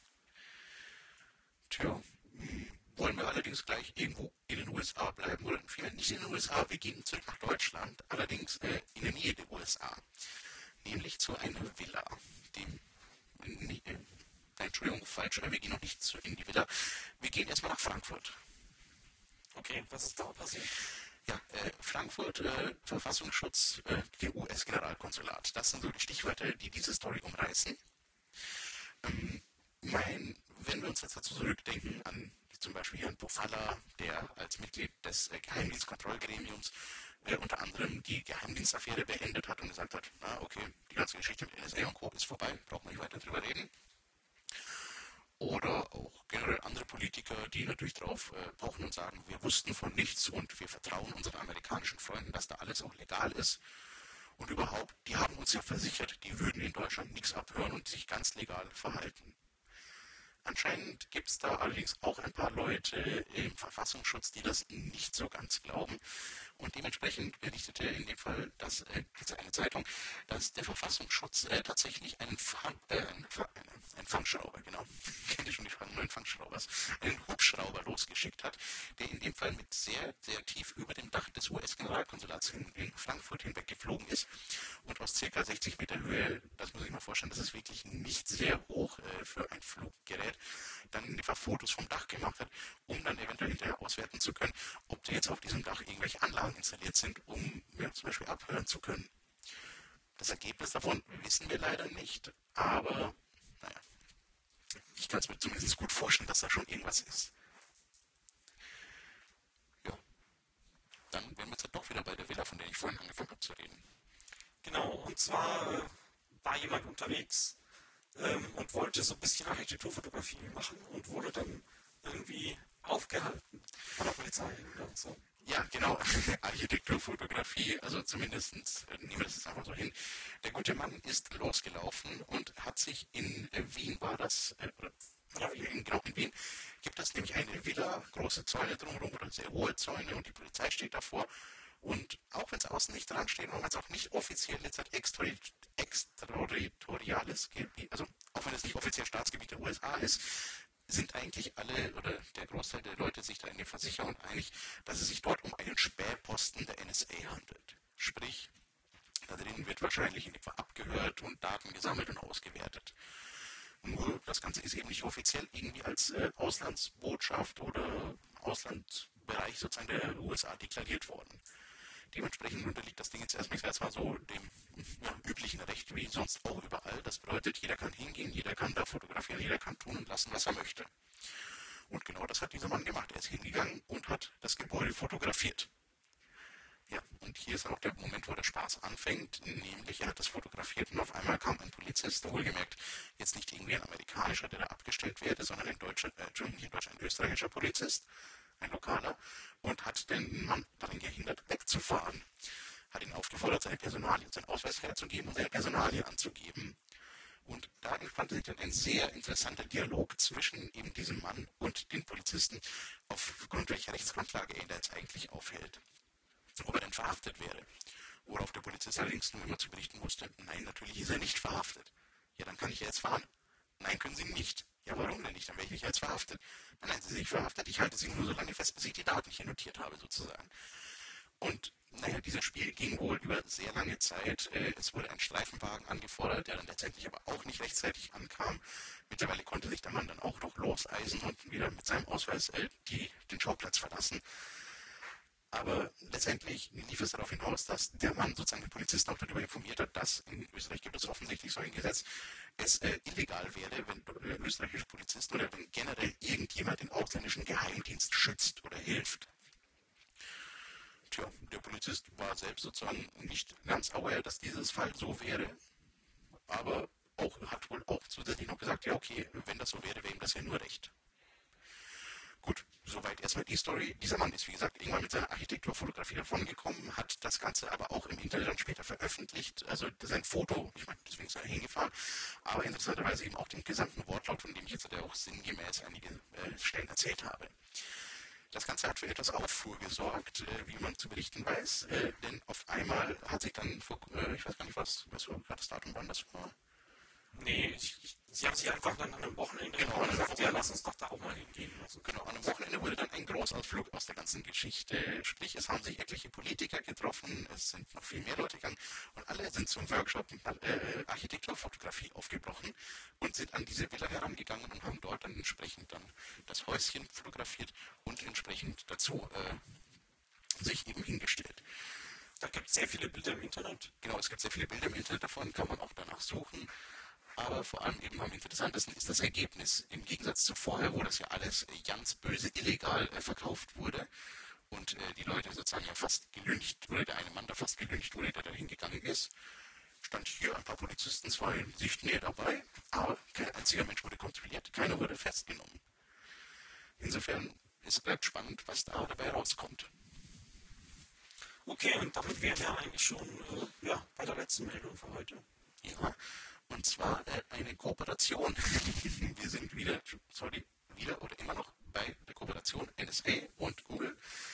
wollen wir allerdings gleich irgendwo in den U S A bleiben, oder vielmehr nicht in den U S A, wir gehen zurück nach Deutschland, allerdings äh, in der Nähe der U S A, nämlich zu einer Villa, dem, äh, äh, Entschuldigung, falsch, wir gehen noch nicht zu, in die Villa, wir gehen erstmal nach Frankfurt. Okay, was ist da passiert? Ja, äh, Frankfurt, äh, Verfassungsschutz, äh, der U S-Generalkonsulat, das sind so die Stichwörter, die diese Story umreißen. Ähm, mein, wenn wir uns jetzt dazu zurückdenken an zum Beispiel Herrn Pofalla, der als Mitglied des äh, Geheimdienstkontrollgremiums äh, unter anderem die Geheimdienstaffäre beendet hat und gesagt hat, na okay, die ganze Geschichte mit N S A und Co. ist vorbei, braucht man nicht weiter drüber reden. Oder auch generell andere Politiker, die natürlich drauf äh, pochen und sagen, wir wussten von nichts und wir vertrauen unseren amerikanischen Freunden, dass da alles auch legal ist. Und überhaupt, die haben uns ja versichert, die würden in Deutschland nichts abhören und sich ganz legal verhalten. Anscheinend gibt es da allerdings auch ein paar Leute im Verfassungsschutz, die das nicht so ganz glauben. Und dementsprechend berichtete in dem Fall das, äh, eine Zeitung, dass der Verfassungsschutz äh, tatsächlich einen, Fang, äh, einen, einen Fangschrauber, genau, kennt ihr schon die Fragen neuen Fangschraubers, einen Hubschrauber losgeschickt hat, der in dem Fall mit sehr, sehr tief über dem Dach des U S-Generalkonsulats in, in Frankfurt hinweg geflogen ist und aus ca. sechzig Meter Höhe, das muss ich mal vorstellen, das ist wirklich nicht sehr hoch äh, für ein Fluggerät, dann einfach Fotos vom Dach gemacht hat, um dann eventuell hinterher auswerten zu können, ob da jetzt auf diesem Dach irgendwelche Anlagen installiert sind, um ja, zum Beispiel abhören zu können. Das Ergebnis davon wissen wir leider nicht, aber naja, ich kann es mir zumindest gut vorstellen, dass da schon irgendwas ist. Ja, dann wären wir jetzt doch wieder bei der Villa, von der ich vorhin angefangen habe zu reden. Genau, und zwar äh, war jemand unterwegs ähm, und wollte so ein bisschen Architekturfotografie machen und wurde dann irgendwie aufgehalten von der Polizei oder so. Ja, genau, Architekturfotografie, also zumindest äh, nehmen wir das jetzt einfach so hin. Der gute Mann ist losgelaufen und hat sich in äh, Wien, war das, äh, oder, ja, in, genau, in Wien, gibt es nämlich eine Villa, große Zäune drumherum oder sehr hohe Zäune und die Polizei steht davor. Und auch wenn es außen nicht dran steht und wenn es auch nicht offiziell jetzt halt extraterritoriales Gebiet, also auch wenn es nicht offiziell Staatsgebiet der U S A ist, sind eigentlich alle oder der Großteil der Leute sich da in der Versicherung einig, dass es sich dort um einen Spähposten der N S A handelt. Sprich, da drin wird wahrscheinlich in dem Fall abgehört und Daten gesammelt und ausgewertet. Nur das Ganze ist eben nicht offiziell irgendwie als äh, Auslandsbotschaft oder Auslandsbereich sozusagen der U S A deklariert worden. Dementsprechend unterliegt das Ding jetzt erstmal, erstmal so dem ja, üblichen Recht wie sonst auch überall. Das bedeutet, jeder kann hingehen, jeder kann da fotografieren, jeder kann tun und lassen, was er möchte. Und genau das hat dieser Mann gemacht. Er ist hingegangen und hat das Gebäude fotografiert. Ja, und hier ist auch der Moment, wo der Spaß anfängt, nämlich er hat das fotografiert und auf einmal kam ein Polizist, wohlgemerkt jetzt nicht irgendwie ein amerikanischer, der da abgestellt werde, sondern ein deutscher, äh, Entschuldigung, nicht ein deutscher, ein österreichischer Polizist, ein lokaler, und hat den Mann daran gehindert, wegzufahren. Hat ihn aufgefordert, seine Personalien, seinen Ausweis herzugeben und seine Personalien anzugeben. Und da entspannte sich dann ein sehr interessanter Dialog zwischen eben diesem Mann und den Polizisten, aufgrund welcher Rechtsgrundlage er ihn da jetzt eigentlich aufhält. Ob er denn verhaftet wäre. Worauf der Polizist allerdings nur immer zu berichten musste, nein, natürlich ist er nicht verhaftet. Ja, dann kann ich ja jetzt fahren. Nein, können Sie nicht. Ja, warum denn nicht? Dann wäre ich nicht jetzt verhaftet. Nein, nein, Sie sind nicht verhaftet. Ich halte Sie nur so lange fest, bis ich die Daten hier notiert habe, sozusagen. Und, naja, dieses Spiel ging wohl über sehr lange Zeit. Es wurde ein Streifenwagen angefordert, der dann letztendlich aber auch nicht rechtzeitig ankam. Mittlerweile konnte sich der Mann dann auch noch loseisen und wieder mit seinem Ausweis äh, die, den Schauplatz verlassen. Aber letztendlich lief es darauf hinaus, dass der Mann sozusagen den Polizisten auch darüber informiert hat, dass in Österreich gibt es offensichtlich so ein Gesetz, es äh, illegal wäre, wenn äh, österreichische Polizisten oder wenn generell irgendjemand den ausländischen Geheimdienst schützt oder hilft. Tja, der Polizist war selbst sozusagen nicht ganz aware, dass dieses Fall so wäre, aber auch, hat wohl auch zusätzlich noch gesagt, ja okay, wenn das so wäre, wäre ihm das ja nur recht. Gut, soweit erstmal die Story. Dieser Mann ist, wie gesagt, irgendwann mit seiner Architekturfotografie davongekommen, hat das Ganze aber auch im Internet dann später veröffentlicht, also sein Foto, ich meine, deswegen ist er hingefahren, aber interessanterweise eben auch den gesamten Wortlaut, von dem ich jetzt ja auch sinngemäß einige äh, Stellen erzählt habe. Das Ganze hat für etwas Aufruhr gesorgt, äh, wie man zu berichten weiß, äh, denn auf einmal hat sich dann, vor, äh, ich weiß gar nicht, was, was war das Datum, wann das war, Nee, ich, ich, sie haben sich einfach dann an einem Wochenende Genau, an einem gesagt, ja, Wochenende. lass uns doch da auch mal hingehen. Also, Genau, an einem Wochenende wurde dann ein Großausflug aus der ganzen Geschichte. Sprich, es haben sich etliche Politiker getroffen, es sind noch viel mehr Leute gegangen und alle sind zum Workshop äh, Architekturfotografie aufgebrochen und sind an diese Villa herangegangen und haben dort dann entsprechend dann das Häuschen fotografiert und entsprechend dazu äh, sich eben hingestellt. da gibt es sehr viele Bilder im Internet. Genau, es gibt sehr viele Bilder im Internet davon, kann man auch danach suchen. Aber vor allem eben am interessantesten ist das Ergebnis. Im Gegensatz zu vorher, wo das ja alles ganz böse illegal äh, verkauft wurde und äh, die Leute sozusagen ja fast gelyncht, oder der eine Mann da fast gelyncht wurde, der da hingegangen ist, stand hier ein paar Polizisten zwar in Sichtnähe dabei, aber kein einziger Mensch wurde kontrolliert, keiner wurde festgenommen. Insofern, es bleibt spannend, was da dabei rauskommt. Okay, und damit wären wir eigentlich schon äh, ja, bei der letzten Meldung für heute. Ja, und zwar äh, eine Kooperation. Wir sind wieder, sorry, wieder oder immer noch bei der Kooperation N S A und Google.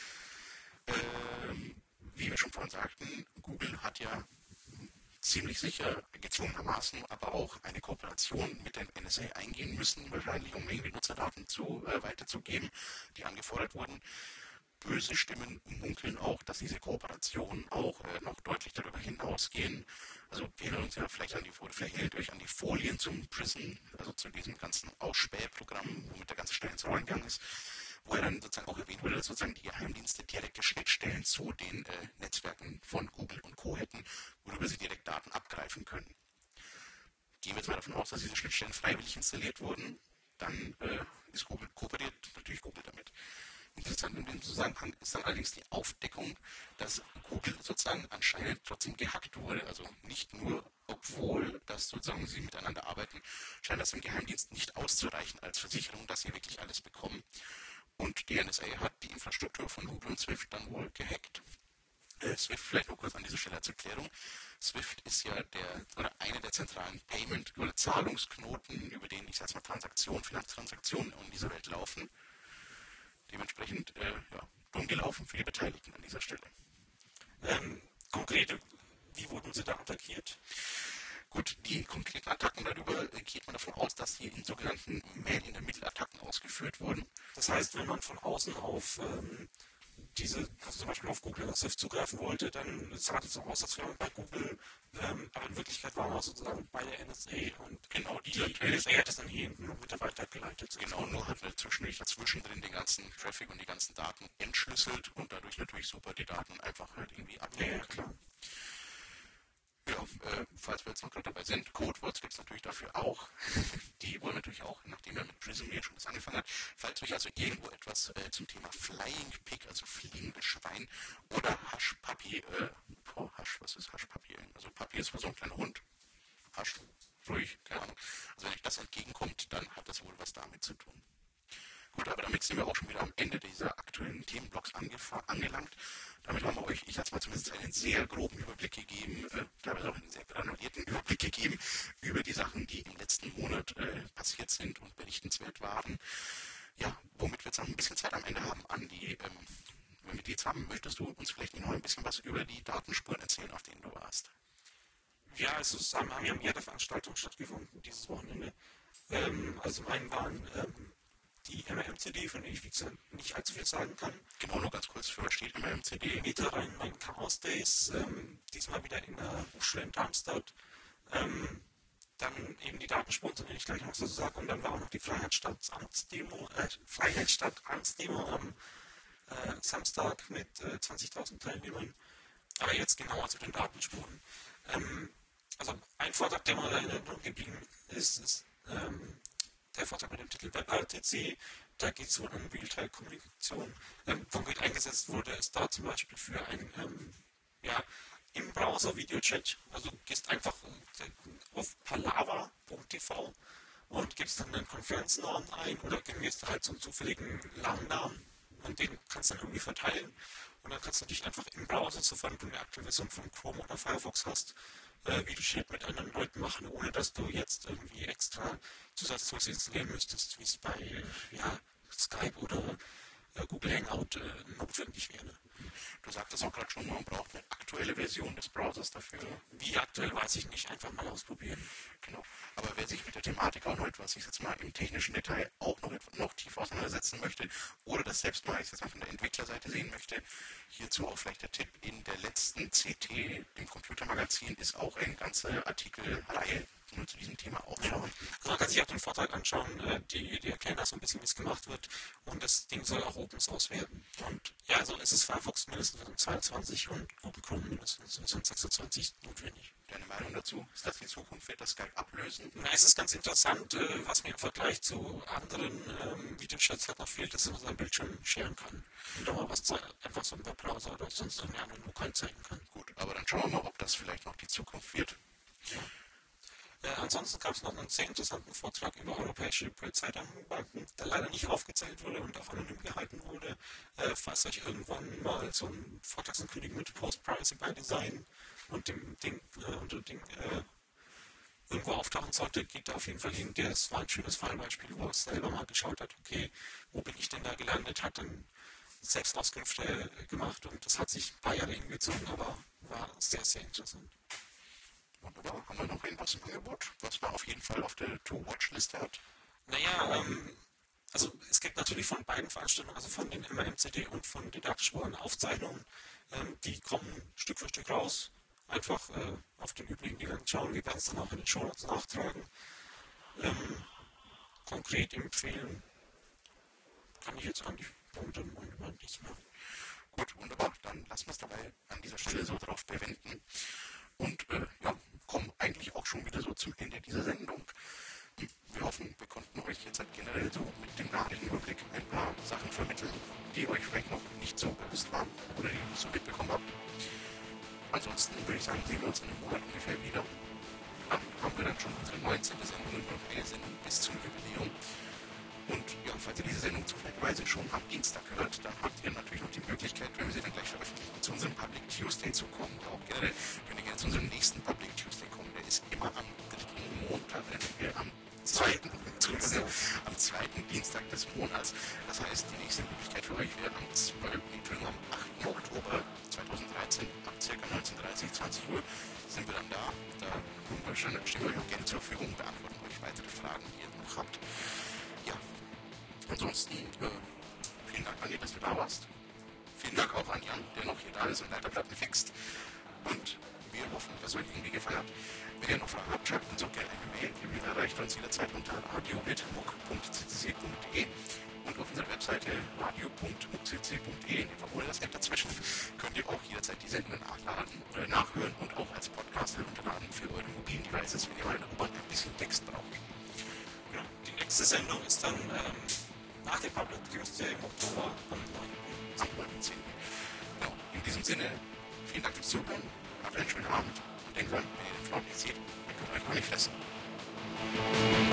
Ähm, wie wir schon vorhin sagten, Google hat ja ziemlich sicher gezwungenermaßen aber auch eine Kooperation mit der N S A eingehen müssen, wahrscheinlich um irgendwie Nutzerdaten zu, äh, weiterzugeben, die angefordert wurden. Böse Stimmen munkeln auch, dass diese Kooperationen auch äh, noch deutlich darüber hinausgehen. Also wir erinnern uns ja vielleicht an die, vielleicht erinnert euch an die Folien zum Prism, also zu diesem ganzen Ausspähprogramm, womit der ganze Stein ins Rollen gegangen ist, wo er dann sozusagen auch erwähnt wurde, dass sozusagen die Geheimdienste direkte Schnittstellen zu den äh, Netzwerken von Google und Co. hätten, worüber sie direkt Daten abgreifen können. Gehen wir jetzt mal davon aus, dass diese Schnittstellen freiwillig installiert wurden, dann äh, ist Google, kooperiert natürlich Google damit. Interessant in dem Zusammenhang ist dann allerdings die Aufdeckung, dass Google sozusagen anscheinend trotzdem gehackt wurde. Also nicht nur, obwohl das sozusagen sie miteinander arbeiten, scheint das im Geheimdienst nicht auszureichen als Versicherung, dass sie wirklich alles bekommen. Und die N S A hat die Infrastruktur von Google und Swift dann wohl gehackt. Äh, Swift vielleicht noch kurz an dieser Stelle zur Erklärung. Swift ist ja der oder eine der zentralen Payment- oder Zahlungsknoten, über den ich sage mal Transaktionen, Finanztransaktionen in dieser Welt laufen. Dementsprechend äh, ja, dumm gelaufen für die Beteiligten an dieser Stelle. Ähm, konkret, wie wurden sie da attackiert? Gut, die konkreten Attacken darüber äh, geht man davon aus, dass sie in sogenannten Man-in-the-Middle-Attacken ausgeführt wurden. Das heißt, wenn man von außen auf ähm, diese, also zum Beispiel auf Google oder Swift zugreifen wollte, dann sah das so aus, als wäre man bei Google, ähm, aber in Wirklichkeit war man sozusagen bei der N S A und genau, die, die N S A hat das dann hier hinten wieder weitergeleitet. Genau, nur hat zwischendurch dazwischen drin den ganzen Traffic und die ganzen Daten entschlüsselt und dadurch natürlich super die Daten einfach halt irgendwie abnehmen ja, können. Ja, äh, falls wir jetzt noch gerade dabei sind, Codewords gibt es natürlich dafür auch. Die wollen natürlich auch, nachdem er mit Prism hier schon das angefangen hat, falls euch also irgendwo etwas äh, zum Thema Flying Pig, also fliegendes Schwein oder Hush Puppy, äh, oh, Hush, was ist Hush Puppy? Also Puppy ist für so ein kleiner Hund. Hush, ruhig, keine Ahnung. Also wenn euch das entgegenkommt, dann hat das wohl was damit zu tun. Gut, aber damit sind wir auch schon wieder am Ende dieser aktuellen Themenblocks angelangt. Damit haben wir euch, ich hatte mal zumindest einen sehr groben Überblick gegeben, äh, teilweise auch einen sehr granulierten Überblick gegeben über die Sachen, die im letzten Monat äh, passiert sind und berichtenswert waren. Ja, womit wir jetzt noch ein bisschen Zeit am Ende haben, Andi. Ähm, wenn wir die jetzt haben, möchtest du uns vielleicht noch ein bisschen was über die Datenspuren erzählen, auf denen du warst? Ja, also es haben ja mehrere Veranstaltungen stattgefunden dieses Wochenende. Ähm, also zum einen waren ähm, die M R M C D, von der ich wie gesagt nicht allzu viel sagen kann. Genau, nur ganz kurz, für was steht M R M C D? Meta Rhein-Main Chaos Days, ähm, diesmal wieder in der Hochschule in Darmstadt. Ähm, dann eben die Datenspuren, zu denen ich gleich noch so sage. Und dann war auch noch die Freiheitsstadt-Angst-Demo äh, Freiheitsstadt-Angst-Demo am äh, Samstag mit äh, zwanzigtausend Teilnehmern. Aber jetzt genauer zu den Datenspuren. Ähm, also ein Vortrag, der mir in Erinnerung geblieben ist, ist ähm, der Vortrag mit dem Titel WebRTC. Da geht es wohl um Realtime-Kommunikation. Ähm, konkret eingesetzt wurde es da zum Beispiel für ein ähm, ja, im Browser Videochat. Also gehst einfach äh, auf palava punkt t v und gibst dann einen Konferenznamen ein oder generierst halt so einen zufälligen LAN-Namen und den kannst du dann irgendwie verteilen. Und dann kannst du dich einfach im Browser, sofern du eine aktuelle Version von Chrome oder Firefox hast, äh, Videochat mit anderen Leuten machen, ohne dass du jetzt irgendwie extra Zusatztools installieren müsstest, wie es bei ja, Skype oder äh, Google Hangout äh, notwendig wäre. Du sagtest auch gerade schon, man braucht eine aktuelle Version des Browsers dafür. Wie aktuell weiß ich nicht, einfach mal ausprobieren. Genau. Aber wer sich mit der Thematik auch noch etwas, ich jetzt mal im technischen Detail auch noch, noch tiefer auseinandersetzen möchte oder das selbst mal, ich jetzt mal von der Entwicklerseite sehen möchte, hierzu auch vielleicht der Tipp, in der letzten C T, im Computermagazin, ist auch eine ganze Artikelreihe nur zu diesem Thema auch schauen. Also man kann sich auch den Vortrag anschauen, die, die erklären das so ein bisschen, wie es gemacht wird und das Ding soll auch Open Source werden. Und ja, also es ist Firefox mindestens Version zweiundzwanzig und Google Chrome mindestens Version sechsundzwanzig notwendig. Deine Meinung dazu? Ist das die Zukunft? Wird das Skype ablösen? Na, es ist ganz interessant, was mir im Vergleich zu anderen ähm, Videochats halt noch fehlt, dass man seinen Bildschirm scheren kann. Und auch mal was einfach so im Webbrowser oder sonst in anderen lokal zeigen kann. Gut, aber dann schauen wir mal, ob das vielleicht noch die Zukunft wird. Ja. Äh, ansonsten gab es noch einen sehr interessanten Vortrag über europäische Polizeidatenbanken, der leider nicht aufgezählt wurde und auch anonym gehalten wurde. Äh, falls euch irgendwann mal so ein Vortragsankündigung mit Post-Privacy by Design und dem Ding, äh, und dem Ding äh, irgendwo auftauchen sollte, geht da auf jeden Fall hin. Das war ein schönes Fallbeispiel, wo er selber mal geschaut hat, okay, wo bin ich denn da gelandet, hat dann selbst Auskünfte gemacht und das hat sich ein paar Jahre hingezogen, aber war sehr, sehr interessant. Wunderbar. Haben wir noch irgendwas im Angebot, was man auf jeden Fall auf der To-Watch-Liste hat? Naja, ähm, also es gibt natürlich von beiden Veranstaltungen, also von den M R M C D und von Didaktisch Spuren Aufzeichnungen, ähm, die kommen Stück für Stück raus. Einfach äh, auf den üblichen Dingern schauen, wir werden es dann auch in den Shownotes nachtragen. Ähm, konkret empfehlen kann ich jetzt eigentlich momentan nichts mehr. Gut, wunderbar. Dann lassen wir es dabei an dieser Stelle so drauf bewenden. Und äh, ja, kommen eigentlich auch schon wieder so zum Ende dieser Sendung. Wir hoffen, wir konnten euch jetzt halt generell so mit dem naheliegenden Überblick ein paar Sachen vermitteln, die euch vielleicht noch nicht so bewusst waren oder die ihr nicht so mitbekommen habt. Ansonsten würde ich sagen, sehen wir uns in einem Monat ungefähr wieder. Dann haben wir dann schon unsere neunzehnte Sendung und noch eine Sendung bis zum Jubiläum. Und ja, falls ihr diese Sendung zufälligerweise schon am Dienstag hört, dann habt ihr natürlich noch die Möglichkeit, wenn wir sie dann gleich veröffentlichen, zu unserem Public Tuesday zu kommen. Oder auch generell könnt ihr gerne zu unserem nächsten Public Tuesday kommen. Der ist immer am dritten Montag, äh, am zweiten, am zweiten Dienstag des Monats. Das heißt, die nächste Möglichkeit für euch wäre am zwölften, am achten Oktober zweitausenddreizehn, ab ca. neunzehn Uhr dreißig, zwanzig Uhr sind wir dann da. Da kommen wir schon, stehen wir euch auch gerne zur Verfügung und beantworten euch weitere Fragen, die ihr noch habt. Ja, ansonsten äh, vielen Dank an dir, dass du da warst. Vielen Dank auch an Jan, der noch hier da ist und Leiterplatten fixt. Und wir hoffen, dass es euch irgendwie gefallen hat. Wenn ihr noch Fragen habt, schreibt uns auch gerne eine Mail. Ihr erreicht uns jederzeit unter radio punkt muck punkt c c c punkt d e und auf unserer Webseite radio punkt muck punkt c c c punkt d e, ohne das App dazwischen, könnt ihr auch jederzeit die Sendungen nachladen oder nachhören und auch als Podcast herunterladen für eure mobilen Devices, wenn ihr mal in der U-Bahn ein bisschen Text braucht. Ja, die nächste Sendung ist dann ähm, nach dem Public Tuesday im Oktober am neunten Am neunten zehnten Genau, in diesem Sinne, vielen Dank fürs Zuhören, habt einen schönen Abend und denkt dran, wenn ihr den Front nicht seht, dann könnt ihr euch auch nicht fressen.